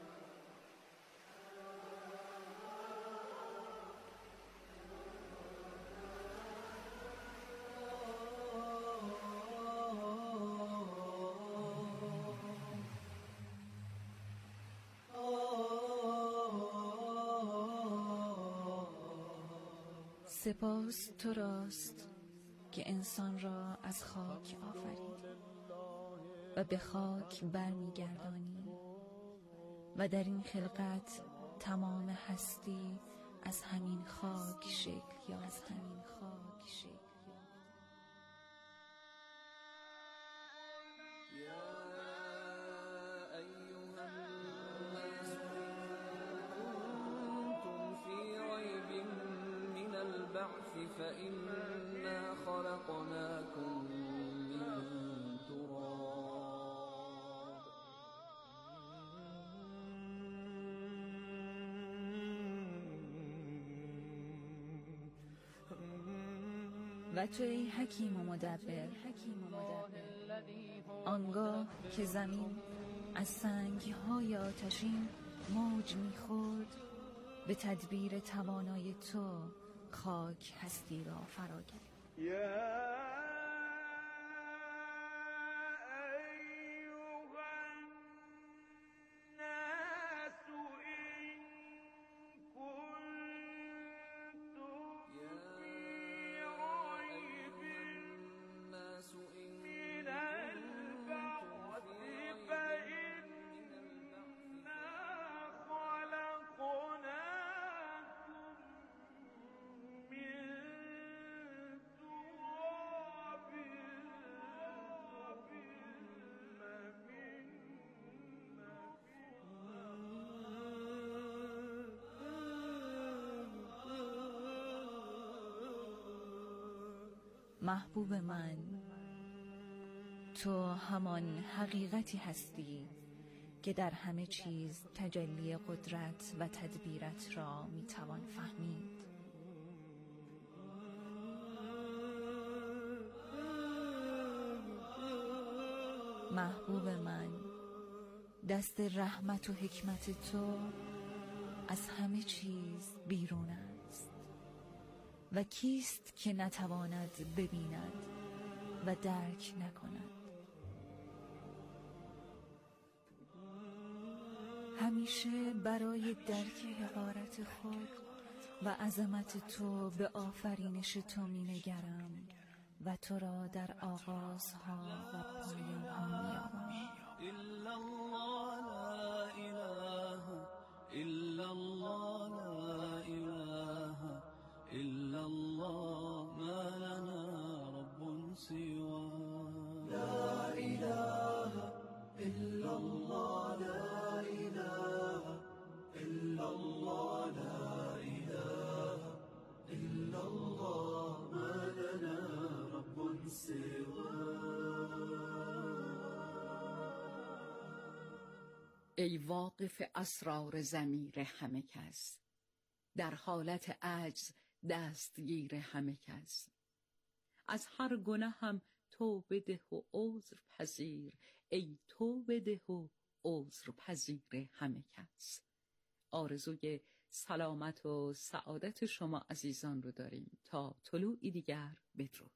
سپاس تو راست که انسان را از خاک آفرید و به خاک برمیگردانی و در این خلقت تمام هستی از همین خاک شکل یا از همین خاک شکل فإنا خلقناكم من تراب و تو ای حکیم و مدبر آنگاه که زمین از سنگ‌های آتشین موج می‌خورد به تدبیر توانای تو خاک هستی را فرا گرفت. محبوب من، تو همان حقیقتی هستی که در همه چیز تجلی قدرت و تدبیرت را میتوان فهمید. محبوب من، دست رحمت و حکمت تو از همه چیز بیرون است و کیست که نتواند ببیند و درک نکند. همیشه برای درک حقارت خود و عظمت تو به آفرینش تو می نگرم و تو را در آغازها و پایانها می یابم. إلا الله لا إله إلا الله لا إله إلا الله ما لنا رب سوى لا إله إلا الله لا إله إلا الله لا إله إلا الله ما لنا رب سوى. ای واقف اسرار ضمیر همه کس، در حالت عجز دستگیر همه کس، از هر گناهم توبه ده و عذر پذیر، ای توبه ده و عذر پذیر همه کس. آرزوی سلامت و سعادت شما عزیزان رو داریم. تا طلوعی دیگر بدرود.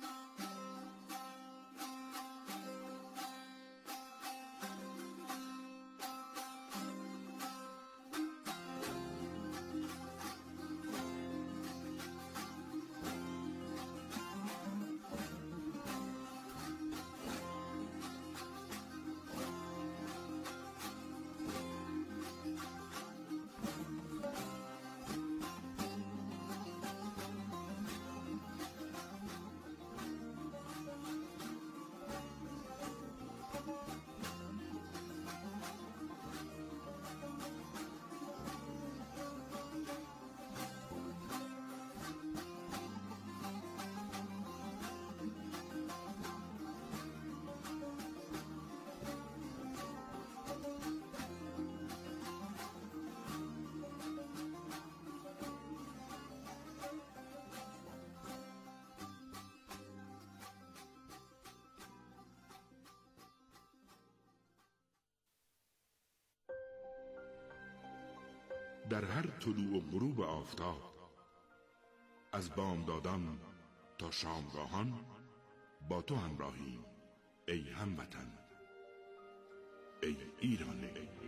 در هر طلوع و غروب آفتاب، از بامدادان تا شامگاهان با تو همراهیم ای هموطن، ای ایران.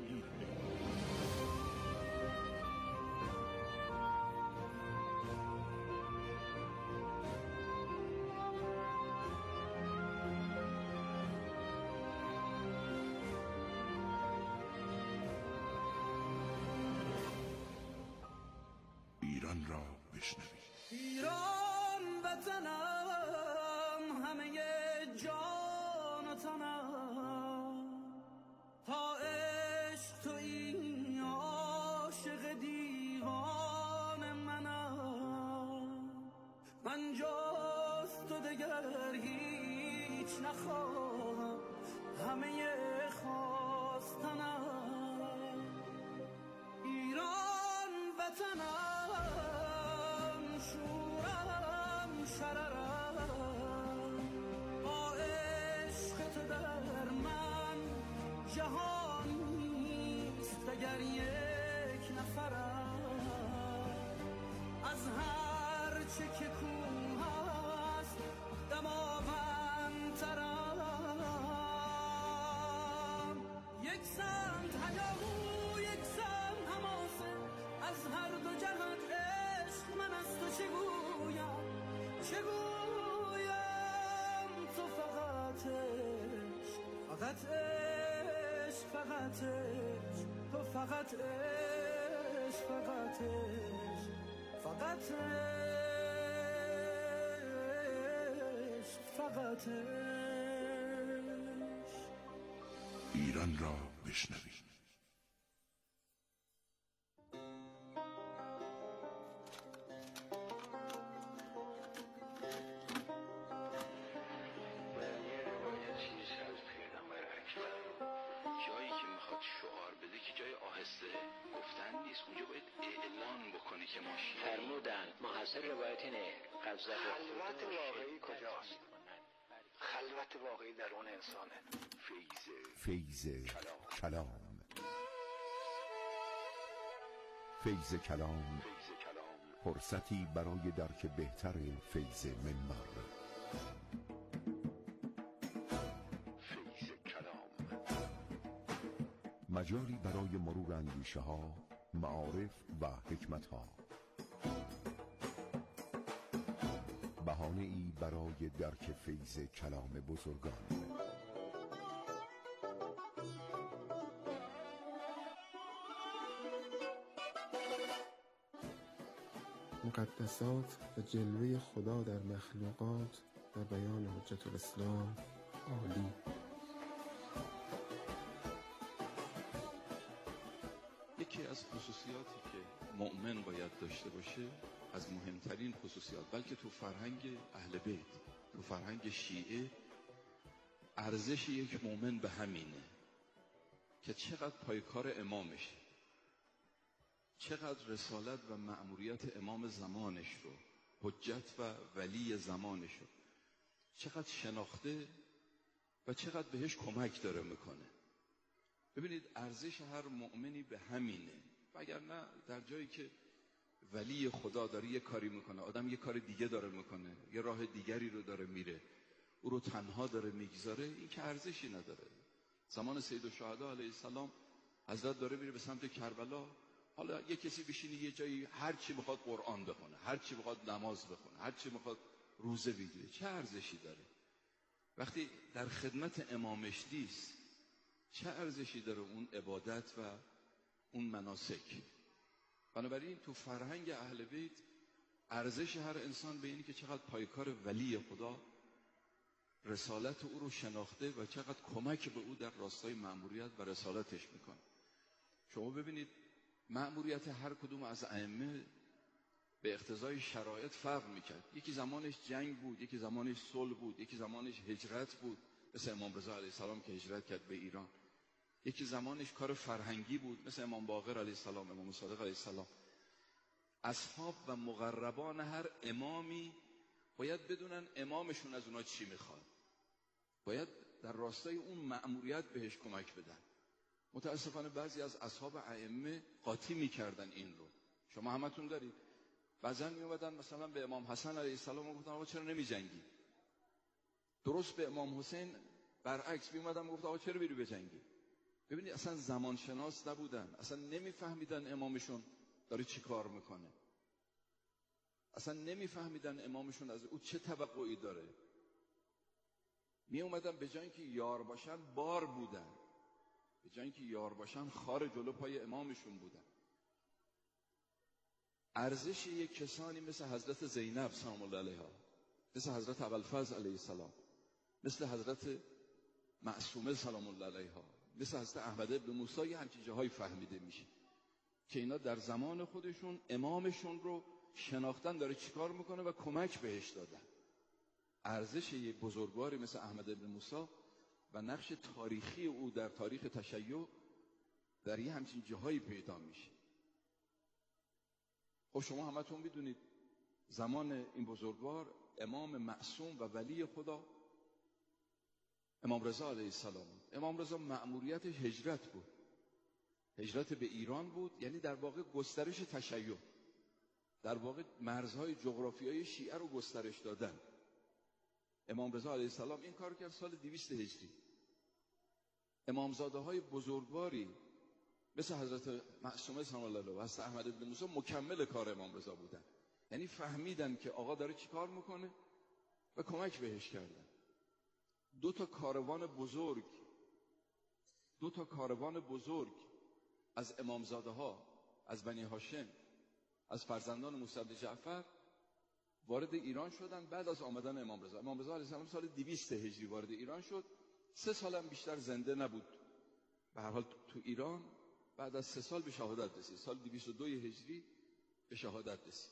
ایران را بشنوید. ایران وطنم، همه جان و تنم، تا عشق تویی عاشق دیوان منم. من جز تو دگر هیچ نخواهم، همه خواستنم. ایران وطنم، جهان نیست اگر یک نفرم. از هر چه که کوه هست دماوندترم. یک سمت هیاهو، یک سمت حماسه، از هر دو جهت عشق من از تو چه گویم، چه گویم. تو فقط عشق، فقط عشق، فقط عشق، تو فقط عشق، فقط عشق، فقط عشق، فقط عشق. ایران را بشنوید. نیست، اونجا باید اعلان بکنه که ما شیعه فرمودن محصل روایت اینه خلوت واقعی کجاست؟ خلوت واقعی در اون انسانه. فیض کلام. فیض کلام فرصتی برای درک بهتر فیض منبر. فیض کلام مجالی برای مرور اندیشه ها، معارف و حکمت ها، بهانه ای برای درک فیض کلام بزرگان. مقدسات و جلوه خدا در مخلوقات در بیان حجت الاسلام عالی. یکی از خصوصیاتی که مؤمن باید داشته باشه، از مهمترین خصوصیات، بلکه تو فرهنگ اهل بیت، تو فرهنگ شیعه، ارزش یک مؤمن به همینه که چقدر پایکار امامشه، چقدر رسالت و مأموریت امام زمانش رو، حجت و ولی زمانش رو چقدر شناخته و چقدر بهش کمک داره میکنه. ببینید ارزش هر مؤمنی به همینه، وگرنه در جایی که ولی خدا داره یه کاری میکنه، آدم یه کار دیگه داره میکنه، یه راه دیگری رو داره میره، او رو تنها داره میگذاره، این که ارزشی نداره. زمان سید الشهدا علیه السلام حضرت داره میره به سمت کربلا، حالا یه کسی بشینه یه جایی هر چی بخواد قرآن بخونه، هر چی بخواد نماز بخونه، هر چی بخواد روزه بگیره، چه ارزشی داره؟ وقتی در خدمت امامش نیست، چه ارزشی داره اون عبادت و اون مناسک؟ بنابراین تو فرهنگ اهل بیت ارزش هر انسان به اینه که چقدر پایکار ولی خدا، رسالت او رو شناخته و چقدر کمک به او در راستای مأموریت و رسالتش میکنه. شما ببینید مأموریت هر کدوم از ائمه به اقتضای شرایط فرق میکرد. یکی زمانش جنگ بود، یکی زمانش صلح بود، یکی زمانش هجرت بود، مثل امام رضا علیه السلام که هجرت کرد به ایران. یکی زمانش کار فرهنگی بود، مثل امام باقر علیه السلام، امام صادق علیه السلام. اصحاب و مقربان هر امامی باید بدونن امامشون از اونا چی میخواد، باید در راستای اون مأموریت بهش کمک بدن. متاسفانه بعضی از اصحاب ائمه قاطی میکردن این رو. شما همتون دارید، بعضا میومدن مثلا به امام حسن علیه السلام و گفتن آقا چرا نمی جنگی؟ درست به امام حسین برعکس میومدن و گفتن آقا چرا بری بجنگی؟ ببینید اصلا زمان شناس نبودن، اصلا نمیفهمیدن امامشون داره چی کار میکنه، اصلا نمیفهمیدن امامشون از او چه توقعی داره. میومدن به جای اینکه یار باشن بار بودن، به جای اینکه یار باشن خار جلو پای امامشون بودن. ارزش یک کسانی مثل حضرت زینب سلام الله علیها، مثل حضرت ابوالفضل علیه السلام، مثل حضرت معصومه سلام الله علیها، مثل حضرت احمد ابن موسی، یه همچین جاهایی فهمیده میشه که اینا در زمان خودشون امامشون رو شناختن داره چیکار میکنه و کمک بهش دادن. ارزش یک بزرگواری مثل احمد ابن موسی و نقش تاریخی او در تاریخ تشیع در یه همچین جاهایی پیدا میشه. خب شما همتون میدونید زمان این بزرگوار امام معصوم و ولی خدا امام رضا علیه السلام. امام رضا مأموریتش هجرت بود، هجرت به ایران بود، یعنی در واقع گسترش تشیع، در واقع مرزهای جغرافیایی شیعه رو گسترش دادن. امام رضا علیه السلام این کار کرد سال 200 هجری. امامزاده های بزرگواری مثل حضرت معصومه سلام الله علیها و حضرت احمد ابن موسی مکمل کار امام رضا بودن، یعنی فهمیدن که آقا داره چی کار میکنه و کمک بهش کردن. دو تا کاروان بزرگ از امامزاده ها، از بنی هاشم، از فرزندان موسی بن جعفر وارد ایران شدن بعد از آمدن امام رضا. امام رضا علیه السلام سال 200 هجری وارد ایران شد، 3 سال هم بیشتر زنده نبود. به هر حال تو ایران بعد از 3 سال به شهادت رسید، سال 202 هجری به شهادت رسید.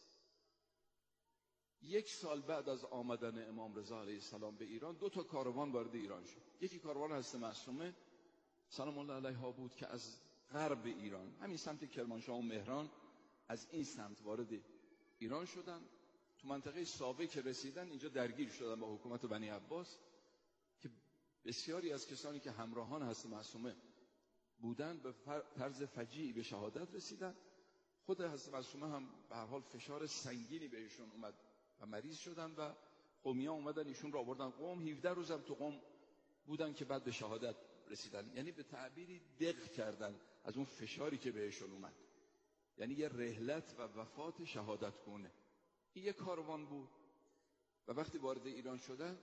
1 سال بعد از آمدن امام رضا علیه السلام به ایران 2 تا کاروان وارد ایران شد. یکی کاروان حضرت معصومه سلام الله علیها بود که از غرب ایران، همین سمت کرمانشاه و مهران، از این سمت وارد ایران شدن. تو منطقه ساوه که رسیدن اینجا درگیر شدن با حکومت بنی عباس که بسیاری از کسانی که همراهان حضرت معصومه بودن به طرز فجیعی به شهادت رسیدن. خود حضرت معصومه هم به هر حال فشار سنگینی بهشون اومد و مریض شدن و قومی‌ها اومدن ایشون را آوردن قم. 17 روزم تو قم بودن که بعد به شهادت رسیدن. یعنی به تعبیری دق کردن از اون فشاری که بهشون اومد. یعنی یه رحلت و وفات شهادت گونه. این یه کاروان بود و وقتی وارد ایران شدن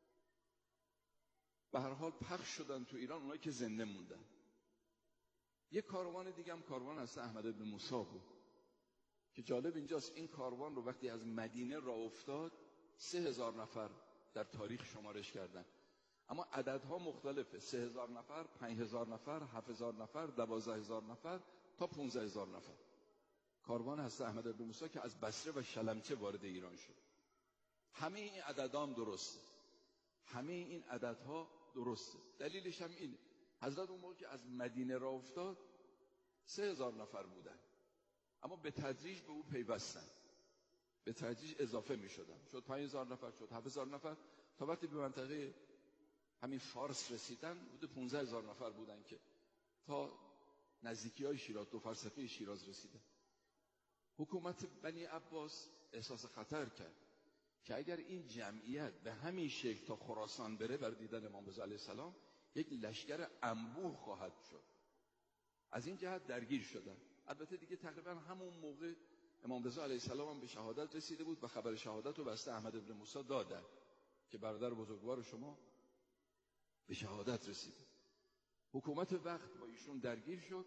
به هر حال پخش شدن تو ایران اونایی که زنده موندن. یه کاروان دیگه هم کاروان حضرت احمد بن موسی بود که جالب اینجاست، این کاروان رو وقتی از مدینه راه افتاد 3000 نفر در تاریخ شمارش کردن، اما عددها مختلفه، 3000 نفر، 5000 نفر، 7000 نفر، 12000 نفر تا 15000 نفر. کاروان حضرت احمد بن موسی که از بصره و شلمچه وارد ایران شد. همه این عددها هم درسته، همه این عددها درسته. دلیلش هم اینه حضرت اون موقع که از مدینه راه افتاد 3000 نفر بودن، اما به تدریج به او پیوستن، به تدریج اضافه می شدن، شد 5000 نفر، شد 7000 نفر، تا وقتی به منطقه همین فارس رسیدن حدود 15000 نفر بودن که تا نزدیکی های شیراز، 2 فرسخی شیراز رسیدن. حکومت بنی عباس احساس خطر کرد که اگر این جمعیت به همین شکل تا خراسان بره برای دیدن امام رضا علیه السلام، یک لشکر انبوه خواهد شد. از این جهت درگیر شدن. البته دیگه تقریبا همون موقع امام رضا علیه السلام هم به شهادت رسیده بود و خبر شهادت رو به حضرت احمد بن موسی دادن که برادر بزرگوار شما به شهادت رسیده. حکومت وقت با ایشون درگیر شد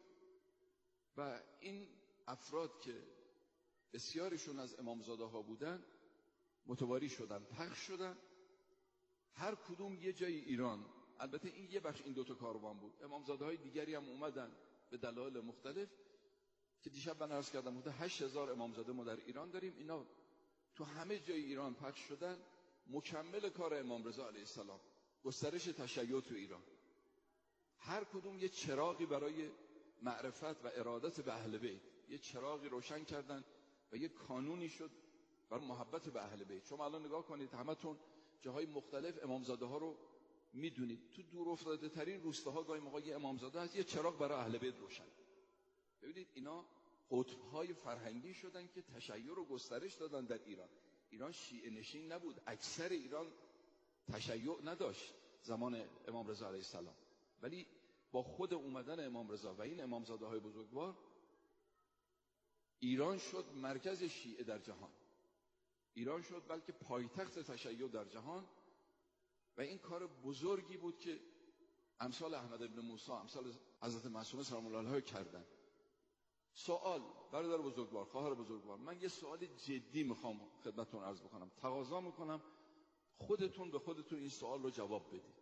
و این افراد که بسیارشون از امامزاده ها بودن متواری شدن، پخش شدن، هر کدوم یه جای ایران. البته این یه بخش این 2 تا کاروان بود، امامزاده های دیگری هم اومدن به دلایل مختلف که دیشب من عرض کردم حدود 8000 امامزاده ما در ایران داریم. اینا تو همه جای ایران پخش شدن، مکمل کار امام رضا علیه السلام، گسترش تشیع تو ایران. هر کدوم یه چراغی برای معرفت و ارادت به اهل بیت، یه چراغی روشن کردن و یه کانونی شد برای محبت به اهل بیت. شما الان نگاه کنید همتون جاهای مختلف امامزاده ها رو میدونید، تو دور افتاده ترین روستاها گاهی موقع یه امامزاده هست، یه چراغ برای اهل بیت روشن. ببینید اینا قطب‌های فرهنگی شدن که تشیع رو گسترش دادن در ایران. ایران شیعه نشین نبود، اکثر ایران تشیع نداشت زمان امام رضا علیه السلام، ولی با خود اومدن امام رضا و این امامزاده های بزرگوار ایران شد مرکز شیعه در جهان. ایران شد بلکه پایتخت تشیع در جهان و این کار بزرگی بود که امثال احمد بن موسی، امثال حضرت معصومه سلام الله علیها کردن. سوال برادر بزرگوار، خواهر بزرگوار، من یه سوال جدی میخوام خدمتتون عرض بکنم، تقاضا میکنم خودتون به خودتون این سوال رو جواب بدید.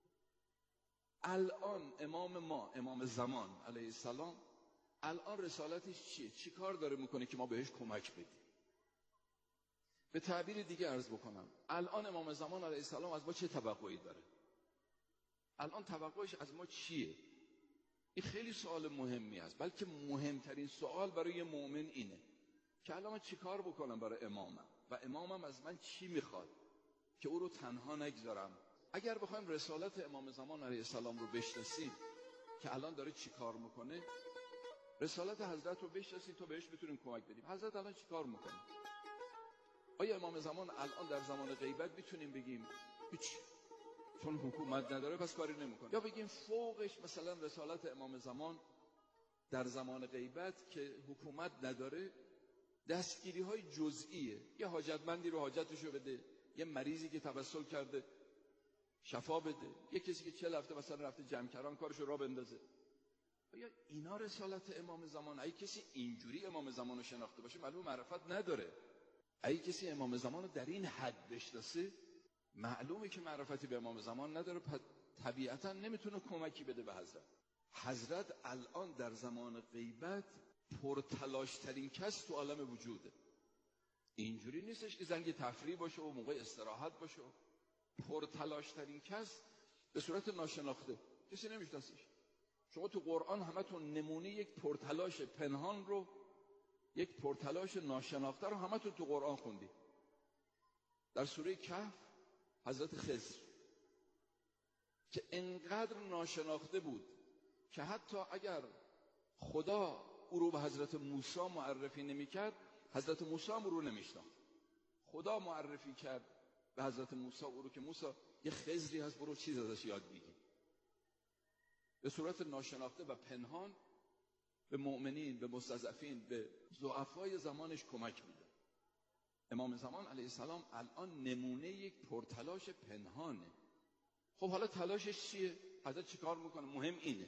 الان امام ما، امام زمان علیه السلام، الان رسالتش چیه؟ چی کار داره میکنه که ما بهش کمک بدیم؟ به تعبیر دیگه عرض بکنم، الان امام زمان علیه السلام از ما چه توقعی داره؟ الان توقعش از ما چیه؟ این خیلی سوال مهمی است، بلکه مهمترین سوال برای مؤمن اینه که الان من چی کار بکنم برای امامم و امامم از من چی میخواد که او رو تنها نگذارم. اگر بخوایم رسالت امام زمان علیه السلام رو بشناسیم که الان داره چی کار میکنه، رسالت حضرت رو بشناسیم تا بهش بتونیم کمک بدیم. حضرت الان چی کار میکنه؟ آیا امام زمان الان در زمان غیبت میتونیم بگیم هیچ، چون حکومت نداره پس کاری نمیکنه، یا بگیم فوقش مثلا رسالت امام زمان در زمان غیبت که حکومت نداره دستگیری های جزئیه، یه حاجتمندی رو حاجتشو بده، یه مریضی که توسل کرده شفا بده، یه کسی که 40 هفته مثلا رفته جمع‌کران کارشو راه بندازه. آیا اینا رسالت امام زمان؟ اگه کسی اینجوری امام زمان رو شناخته باشه معلوم معرفت نداره. اگه کسی امام زمان رو در این حد بشناسه معلومه که معرفتی به امام زمان نداره، طبیعتا نمیتونه کمکی بده به حضرت. حضرت الان در زمان غیبت پرتلاش ترین کس تو عالم وجوده. اینجوری نیستش که زنگ تفریح باشه و موقع استراحت باشه. پرتلاش ترین کس به صورت ناشناخته، کسی نمیشناسیش، شما تو قرآن همتون نمونه یک پرتلاش پنهان رو، یک پرتلاش ناشناخته رو همتون تو قرآن خوندید. در سوره کهف حضرت خضر که انقدر ناشناخته بود که حتی اگر خدا او رو به حضرت موسی معرفی نمی‌کرد، حضرت موسی هم او رو نمی‌شناخت. خدا معرفی کرد به حضرت موسی او رو که موسی یه خضری هست، برو چیز ازش یاد بگیر. به صورت ناشناخته و پنهان به مؤمنین، به مستضعفین، به ضعفای زمانش کمک میده. امام زمان علیه السلام الان نمونه یک پرتلاش پنهانه. خب حالا تلاشش چیه؟ حضرت چی کار میکنه؟ مهم اینه.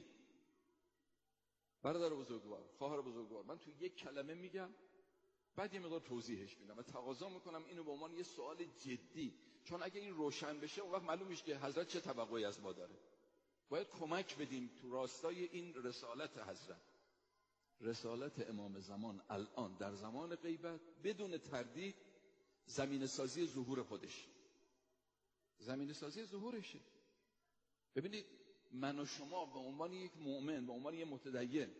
برادر بزرگوار، خواهر بزرگوار، من تو یک کلمه میگم، بعد یه مقدار توضیحش میدم و تقاضا میکنم اینو به عنوان یه سوال جدی، چون اگه این روشن بشه اون وقت معلوم میشه که حضرت چه توقعی از ما داره. باید کمک بدیم تو راستای این رسالت حضرت. رسالت امام زمان الان در زمان غیبت بدون تردید زمینه سازی ظهور خودش، زمینه سازی ظهورشه. ببینید من و شما به عنوان یک مؤمن، به عنوان یک متدین،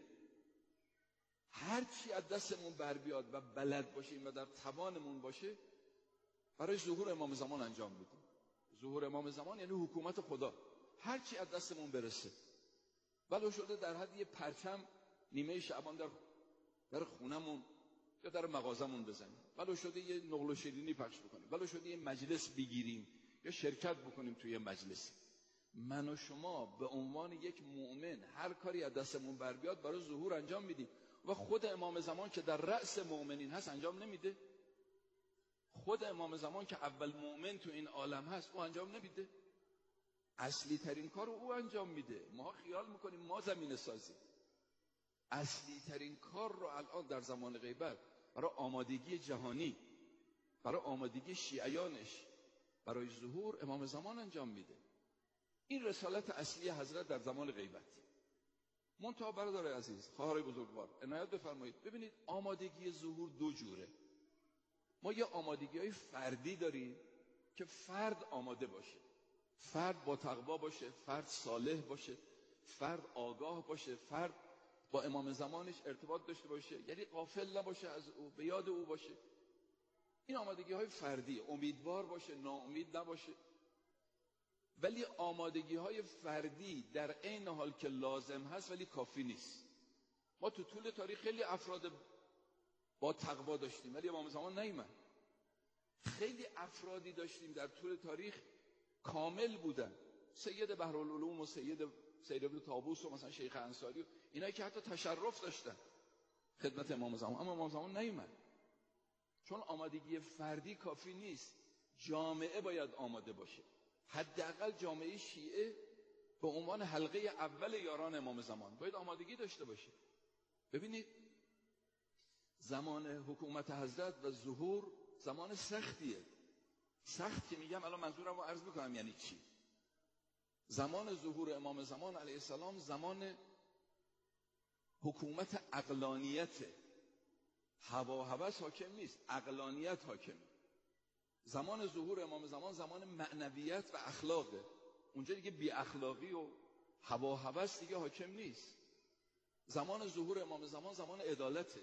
هر چی از دستمون بر بیاد و بلد باشیم و در توانمون باشه برای ظهور امام زمان انجام میدیم. ظهور امام زمان یعنی حکومت خدا. هر چی از دستمون برسه، ولو شده در حد یه پرچم نیمه شعبان در خونمون یا در مغازمون بزنیم، ولو شده یه نقل و شیرینی پخش بکنیم، ولو شده یه مجلس بگیریم یا شرکت بکنیم توی مجلس. من و شما به عنوان یک مؤمن هر کاری از دستمون بر بیاد برای ظهور انجام میدیم. و خود امام زمان که در رأس مؤمنین هست انجام نمیده؟ خود امام زمان که اول مؤمن تو این عالم هست او انجام نمیده؟ اصلی ترین کار رو او انجام میده. ما خیال میکنیم ما زمینه سازیم. اصلی ترین کار رو الان در زمان غیبت برای آمادگی جهانی، برای آمادگی شیعیانش برای ظهور امام زمان انجام میده. این رسالت اصلی حضرت در زمان غیبت. منتها برادر عزیز، خواهر بزرگوار، عنایت بفرمایید. ببینید آمادگی ظهور دو جوره. ما یه آمادگی‌های فردی داریم که فرد آماده باشه، فرد با تقوا باشه، فرد صالح باشه، فرد آگاه باشه، فرد با امام زمانش ارتباط داشته باشه، یعنی غافل نباشه از او، به یاد او باشه. این آمادگی‌های فردی، امیدوار باشه، ناامید نباشه. ولی آمادگی‌های فردی در عین حال که لازم هست ولی کافی نیست. ما تو طول تاریخ خیلی افراد با تقوا داشتیم ولی امام زمان نیامد. خیلی افرادی داشتیم در طول تاریخ کامل بودن، سید بحرالعلوم و سید ابن طاووس و مثلا شیخ انصاری و اینایی که حتی تشرف داشتن خدمت امام زمان، اما امام زمان نیامد. چون آمادگی فردی کافی نیست، جامعه باید آماده باشه. حداقل جامعه شیعه به عنوان حلقه اول یاران امام زمان باید آمادگی داشته باشه. ببینید زمان حکومت حضرت و ظهور زمان سختیه. سخت که میگم الان منظورم رو عرض میکنم یعنی چی. زمان ظهور امام زمان علیه السلام زمان حکومت عقلانیته. هوا و هوس حاکم نیست، عقلانیت حاکمه. زمان ظهور امام زمان زمان معنویت و اخلاقه. اونجا دیگه بی اخلاقی و هوا و هوس دیگه حاکم نیست. زمان ظهور امام زمان زمان عدالته.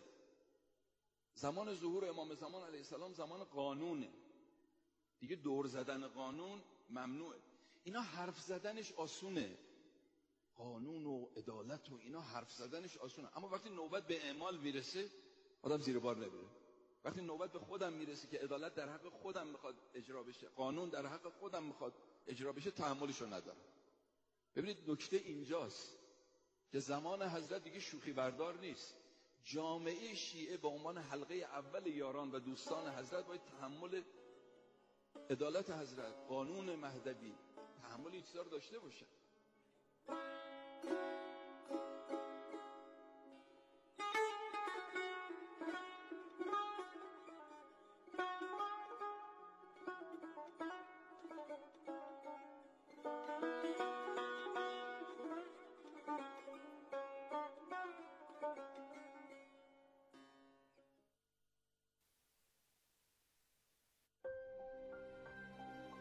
زمان ظهور امام زمان علیه السلام زمان قانونه. دیگه دور زدن قانون ممنوعه. اینا حرف زدنش آسونه، قانون و عدالت و اینا حرف زدنش آسونه، اما وقتی نوبت به اعمال میرسه آدم زیر بار نمیره. وقتی نوبت به خودم میرسه که عدالت در حق خودم میخواد اجرا بشه، قانون در حق خودم میخواد اجرا بشه، تحملشو ندارم. ببینید نکته اینجاست که زمان حضرت دیگه شوخی بردار نیست. جامعه شیعه به عنوان حلقه اول یاران و دوستان حضرت باید تحمل عدالت حضرت، قانون مهدوی، تحمل این چیزا رو داشته باشه.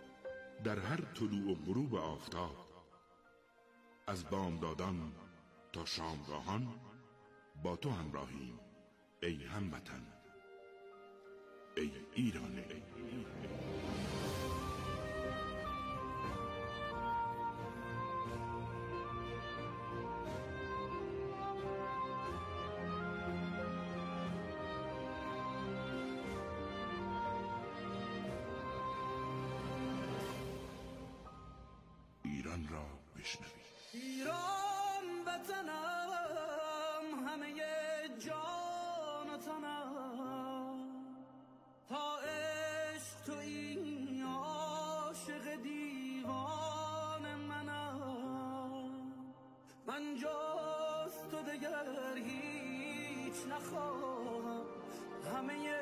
در هر طلوع و غروب آفتاب، از بامدادان تا شامگاهان با تو همراهیم ای هموطن، ای ایران. ایران را بشنوید. ایران وطنم، همه جان و تنم، تا عشق تو این عاشق دیوان منم. من جز تو دگر هیچ نخواهم، همه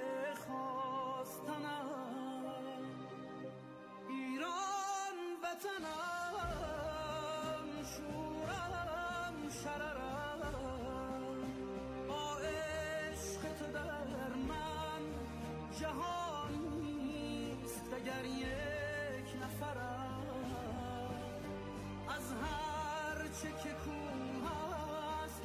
خواستنم. ایران وطنم، شورم شررم، با عشق تو در من جهان نیست دگر یک نفرم. از هر چه که کوه است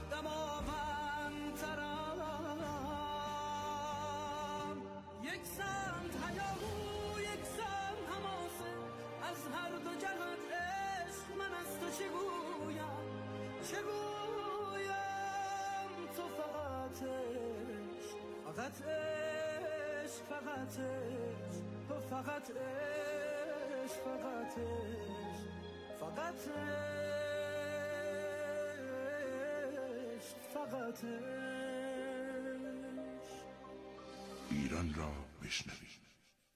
دماوندترم. یک سمت هیاهو، یک سمت حماسه، از هر دو جهت عشق من از تو چه گویم، چه گویم. تو فقط عشق، فقط عشق، فقط عشق، تو فقط عشق، فقط عشق، فقط عشق، فقط عشق. ایران را بشنوید.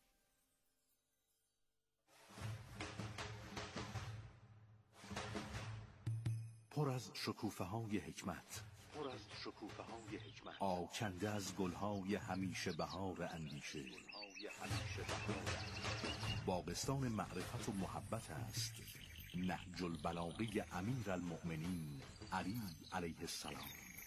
پر از شکوفه‌های حکمت، آکنده از گلهای همیشه بهار اندیشه. باغستان معرفت و محبت است نهج البلاغه امیر المؤمنین علی علیه السلام.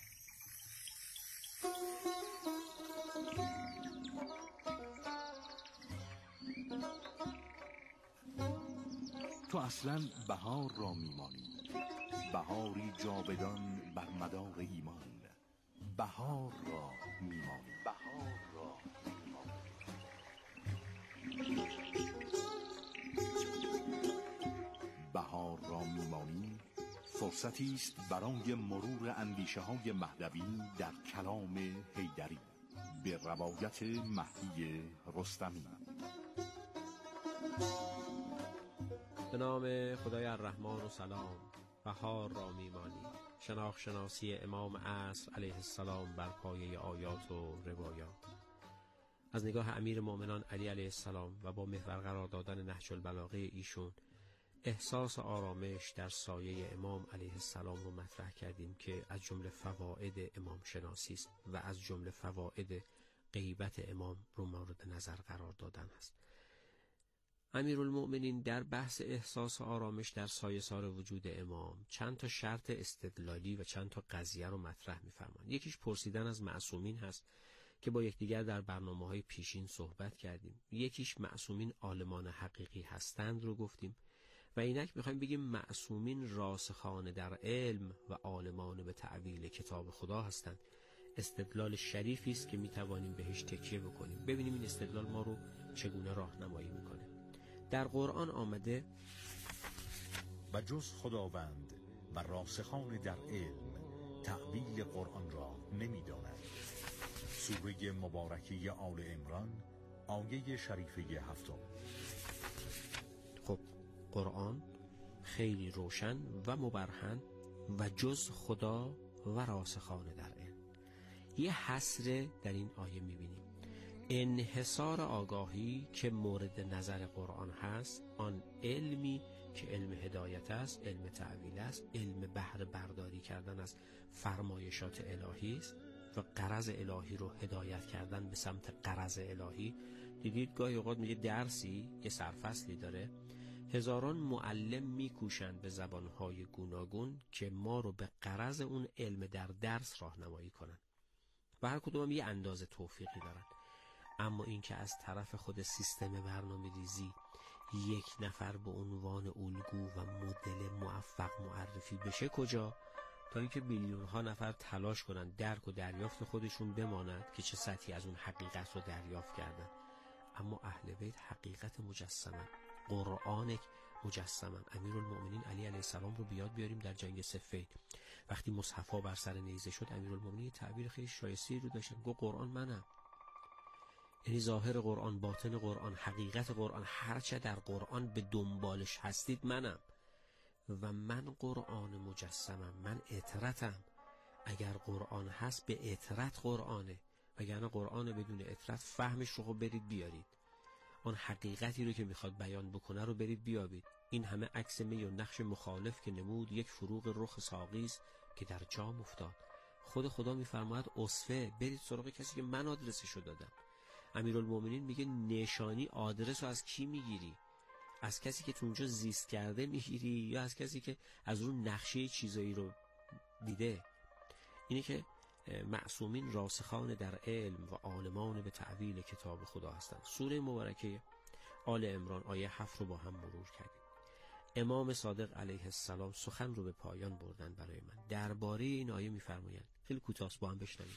تو اصلا بهار را میمانی، بهاری جاودان بر مدار ایمان. بهار را میمانی، بهار را بهار را میمانی. فرصتی است برای مرور اندیشه های مهدوی در کلام حیدری به روایت مهدی رستمی. به نام خدای الرحمن و سلام. بهار را میمانی. شناختی امام عصر علیه السلام بر پایه آیات و روایات. از نگاه امیر مومنان علی علیه السلام و با محور قرار دادن نهج البلاغه ایشون، احساس آرامش در سایه امام علیه السلام رو مطرح کردیم که از جمله فواید امام شناسی است و از جمله فواید غیبت امام رو مورد نظر قرار دادن است. امیرالمؤمنین در بحث احساس آرامش در سایه‌سار وجود امام چند تا شرط استدلالی و چند تا قضیه رو مطرح می‌فرمایند. یکیش پرسیدن از معصومین هست که با یکدیگر در برنامه‌های پیشین صحبت کردیم. یکیش معصومین عالمان حقیقی هستند رو گفتیم و اینک می‌خوایم بگیم معصومین راسخان در علم و عالمان به تأویل کتاب خدا هستند. استدلال شریفی است که می‌توانیم بهش تکیه بکنیم. ببینیم این استدلال ما رو چگونه راهنمایی می‌کنه. در قرآن آمده و جز خداوند و راسخان در علم تأویل قرآن را نمی‌دانند. سوره مبارکه آل عمران آیه شریفه 7. خب قرآن خیلی روشن و مبرهن و جز خدا و راسخان در علم. یه حصر در این آیه می‌بینیم. انحصار آگاهی که مورد نظر قرآن هست، آن علمی که علم هدایت است، علم تعویل است، علم بهره برداری کردن از فرمایشات الهی است و غرض الهی رو هدایت کردن به سمت غرض الهی. دیدید گاهی اوقات میگه درسی یه سرفصلی داره، هزاران معلم میکوشند به زبانهای گوناگون که ما رو به غرض اون علم در درس راهنمایی کنن و هر کدوم یه اندازه توفیقی دارن. اما این که از طرف خود سیستم برنامه‌ریزی یک نفر به عنوان الگو و مدل موفق معرفی بشه کجا؟ تا اینکه میلیون ها نفر تلاش کنن درک و دریافت خودشون بماند که چه سطحی از اون حقیقت رو دریافت کردن. اما اهل بیت حقیقت مجسمن، قرآن مجسمن. امیرالمؤمنین علی علیه السلام رو بیاد بیاریم در جنگ صفین، وقتی مصحف‌ها بر سر نیزه شد، امیرالمؤمنین تعبیر خیلی شایسته رو داشتن، گفت قرآن منم. یعنی ظاهر قرآن، باطن قرآن، حقیقت قرآن، هرچه در قرآن به دنبالش هستید منم و من قرآن مجسمم، من اطرتم. اگر قرآن هست به اطرت قرآنه، وگرنه قرآن بدون اطرت فهمش رو خب برید بیارید، آن حقیقتی رو که میخواد بیان بکنه رو برید بیابید. این همه عکس می و نقش مخالف که نمود، یک فروغ رخ ساقیست که در جام افتاد. خود خدا میفرماید اصفه، برید سراغ کسی که من آدرسشو دادم. امیرالمومنین میگه نشانی آدرس رو از کی میگیری؟ از کسی که تو اونجا زیست کرده میگیری یا از کسی که از اون نقشه چیزایی رو دیده؟ اینه که معصومین راسخان در علم و عالمان به تعویل کتاب خدا هستند. سوره مبارکه آل عمران آیه 7 رو با هم مرور کردیم. امام صادق علیه السلام سخن رو به پایان بردن برای من. درباره این آیه میفرمایند، خیلی کوتاه با هم بشنویم.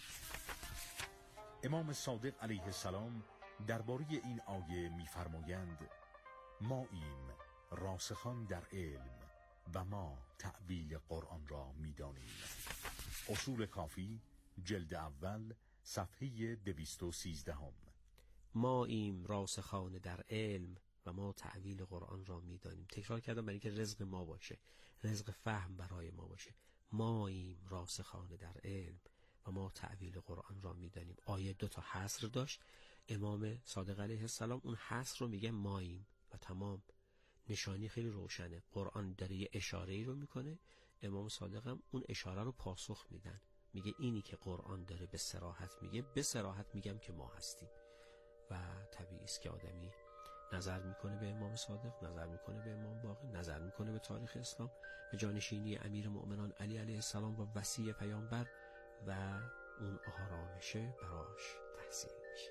امام صادق علیه السلام درباره این آیه میفرمایند: ماییم راسخان در علم و ما تعویل قرآن را میدانیم. اصول کافی جلد اول صفحه 213. ماییم راسخان در علم و ما تعویل قرآن را میدانیم. تکرار کردم برای اینکه رزق ما باشه، رزق فهم برای ما باشه. ماییم راسخان در علم و ما تعویل قرآن را میدانیم. آیه 2 تا حصر داشت. امام صادق علیه السلام اون حصر رو میگه ماییم و تمام. نشانی خیلی روشنه. قرآن داره یه اشاره‌ای رو میکنه، امام صادق هم اون اشاره رو پاسخ میدن. میگه اینی که قرآن داره به صراحت میگه، به صراحت میگم که ما هستیم. و طبیعی است که آدمی نظر میکنه به امام صادق، نظر میکنه به امام باقر، نظر میکنه به تاریخ اسلام و جانشینی امیر مؤمنان علی علیه السلام و وصی پیامبر و اون آرامشه براش تحصیل میشه.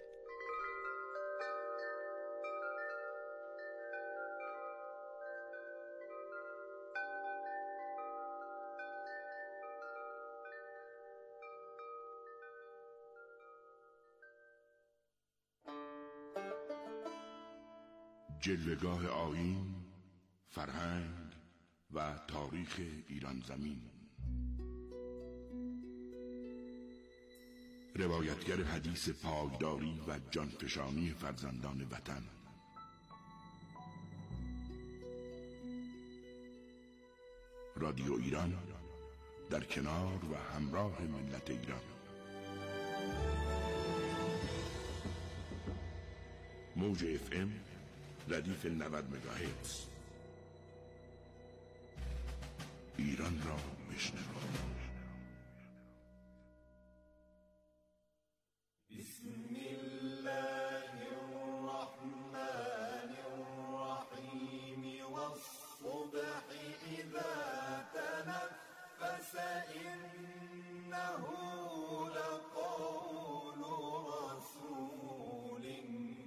جلوگاه آیین، فرهنگ و تاریخ ایران زمین. روایتگر حدیث پایداری و جانفشانی فرزندان وطن. رادیو ایران در کنار و همراه ملت ایران. موج FM ردیف 90 مگاهرتز. ایران را بشنو. بسم الله الرحمن الرحیم والصبح اذا تنفس انه لقول رسول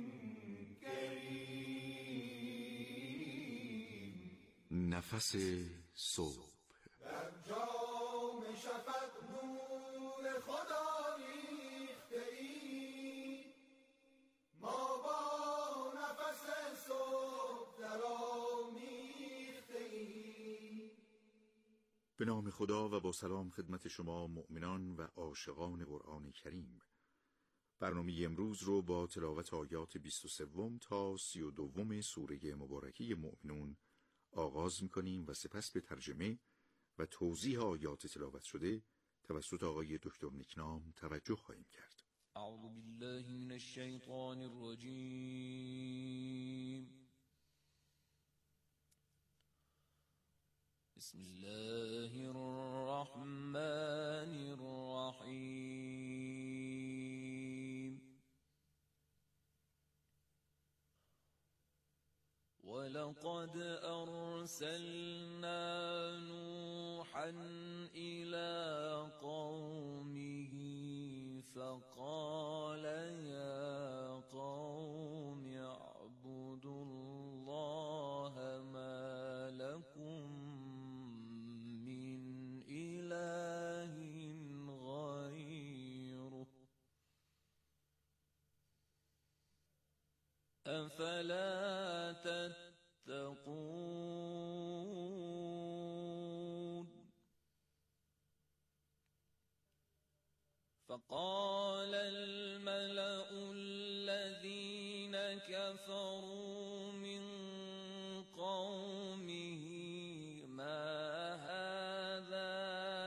نفس صبح در جام شفق نور خدا ریخته ای، ما با نفس صبح در آمیخته ای. به نام خدا و با سلام خدمت شما مؤمنان و عاشقان قرآن کریم. برنامه امروز رو با تلاوت آیات 23 تا 32 سوره مبارکه مؤمنون آغاز می‌کنیم و سپس به ترجمه و توضیح آیات تلاوت شده توسط آقای دکتر نیکنام توجه خواهیم کرد. اعوذ بالله من الشیطان الرجیم. بسم الله الرحمن الرحیم. ولقد أرسلنا نوحا إلى قومه فقال يا قوم اعبدوا الله ما لكم من إله أفلا تتقون فقال الملأ الذين كفروا من قومه ما هذا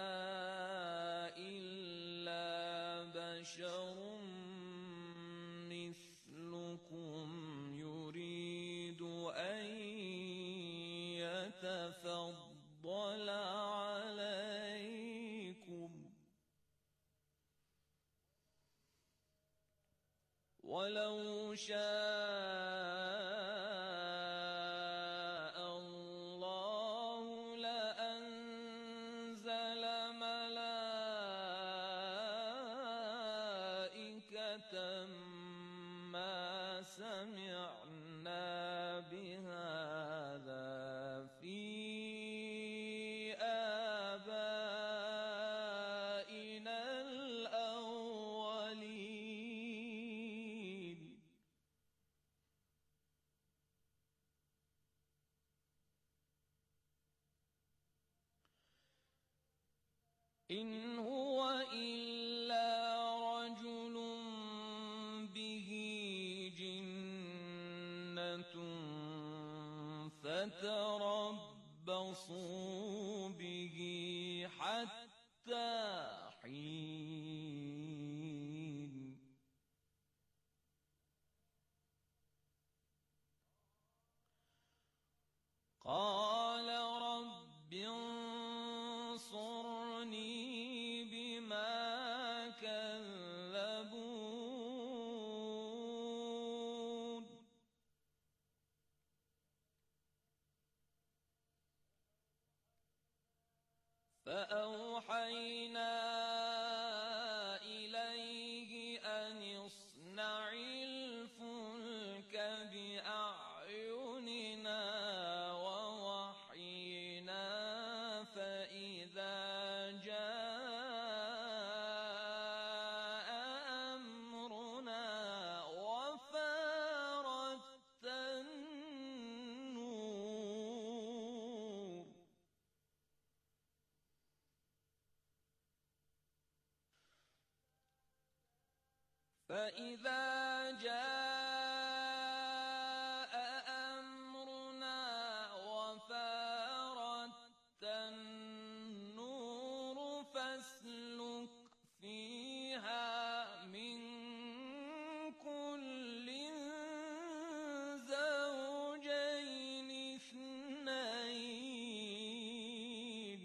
إلا بشر مثلكم يريد أن يتفضل عليكم ولو شاء الله لأنزل ملائكة ما سمعنا بهذا في آبائنا الأولين إن هو إلا رجل به جنة فتربصوا به حتى حين قال رب انصرني بما كذبون فأوحينا إليه أن اصنع الفلك بأعيننا ووحينا فإذا جاء أمرنا وفارت النور فإذا جاء أمرنا وفارت النور فاسلك فيها من كل زوجين اثنين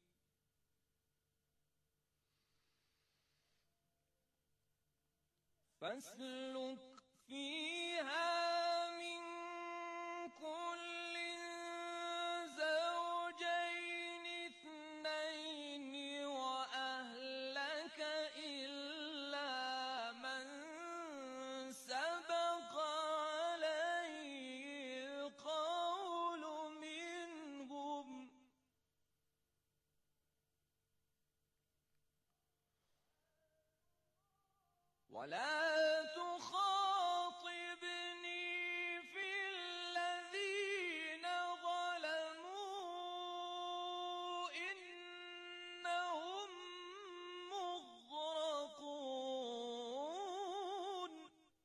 فاسلك فيها من كل زوجين اثنين وأهلك إلا من سبق عليه القول منهم ولا تخاطبني في الذين ظلموا إنهم مغرقون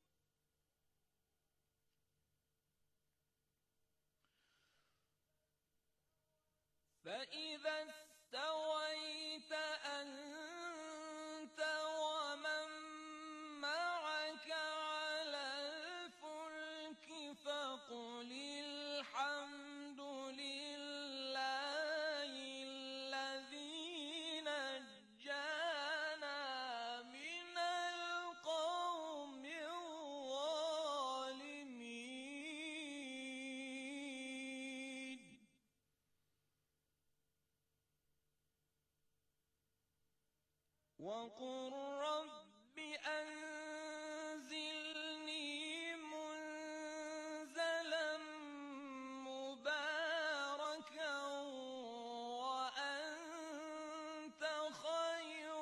فإذا استويت أنت ومن معك على الفلك فقل الحمد لله الذي نجانا من القوم الظالمين وقل رب أنزلني منزلا مباركا وأنت خير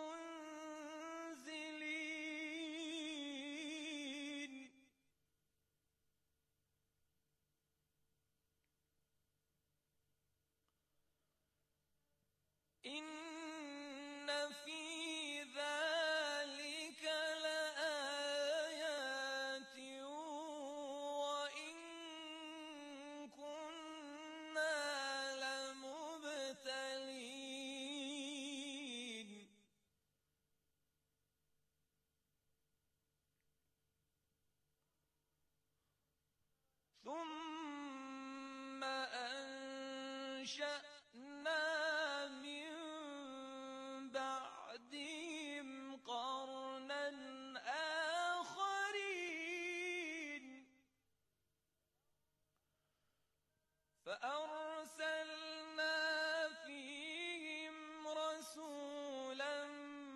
المنزلين إن في ذلك لآيات وإن كنا لمبتلين ثم أنشأنا من بعدهم قرنا آخرين فأرسلنا فيهم رسولا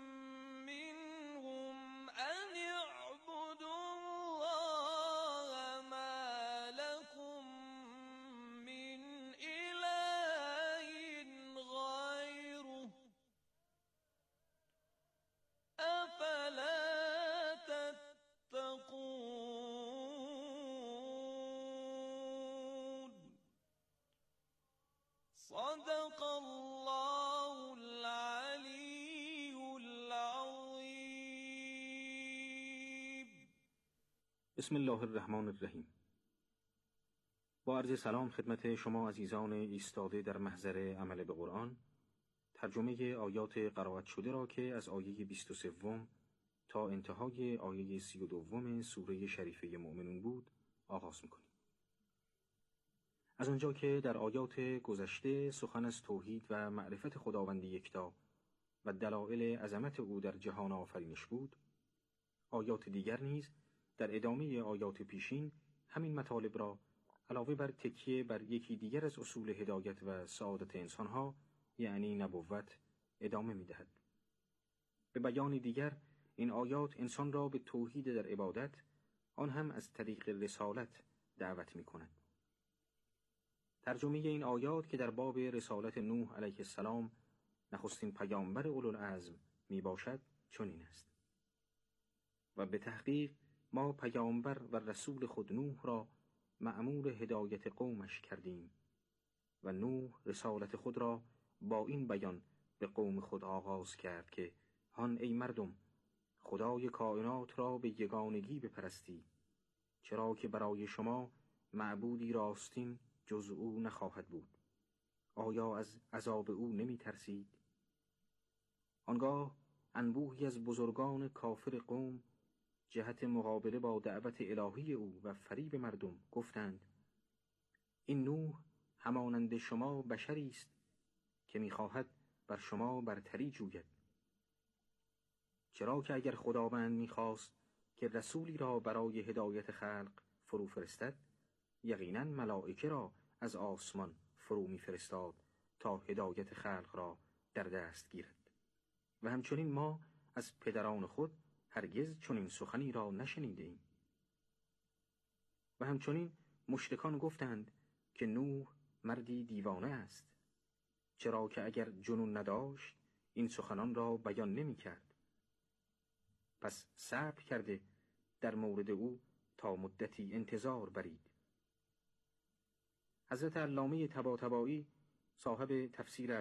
منهم أن اعبدوا الله ما لكم من إله غيره أفلا تتقون صدق الله العلي العظيم. بسم الله الرحمن الرحیم. با عرض سلام خدمت شما عزیزان ایستاده در محضر عمل به قرآن، ترجمه آیات قرائت شده را که از آیه 23 تا انتهای آیه 32 سوره شریفه مؤمنون بود آغاز می‌کنیم. از آنجا که در آیات گذشته سخن از توحید و معرفت خداوند یکتا و دلایل عظمت او در جهان آفرینش بود، آیات دیگر نیز در ادامه آیات پیشین همین مطالب را علاوه بر تکیه بر یکی دیگر از اصول هدایت و سعادت انسانها، یعنی نبوت، ادامه می‌دهد. به بیان دیگر این آیات انسان را به توحید در عبادت، آن هم از طریق رسالت، دعوت می‌کند. ترجمه این آیات که در باب رسالت نوح علیه السلام نخستین پیامبر اولوالعزم می باشد چنین است: و به تحقیق ما پیامبر و رسول خود نوح را مأمور هدایت قومش کردیم و نوح رسالت خود را با این بیان به قوم خود آغاز کرد که هان ای مردم، خدای کائنات را به یگانگی بپرستید، چرا که برای شما معبودی راستین جز او نخواهد بود. آیا از عذاب او نمی ترسید؟ آنگاه انبوهی از بزرگان کافر قوم جهت مقابله با دعوت الهی او و فریب مردم گفتند: این نوح همانند شما بشری است که می‌خواهد بر شما برتری جوید. چرا که اگر خداوند می‌خواست که رسولی را برای هدایت خلق فرو فرستد، یقیناً ملائکه را از آسمان فرو می‌فرستاد تا هدایت خلق را در دست گیرد. و همچنین ما از پدران خود هرگز چنین سخنی را نشنیده ایم. و همچنین مشرکان گفتند که نوح مردی دیوانه است، چرا که اگر جنون نداشت این سخنان را بیان نمی کرد. پس صبر کرده در مورد او تا مدتی انتظار برید. حضرت علامه طباطبایی صاحب تفسیر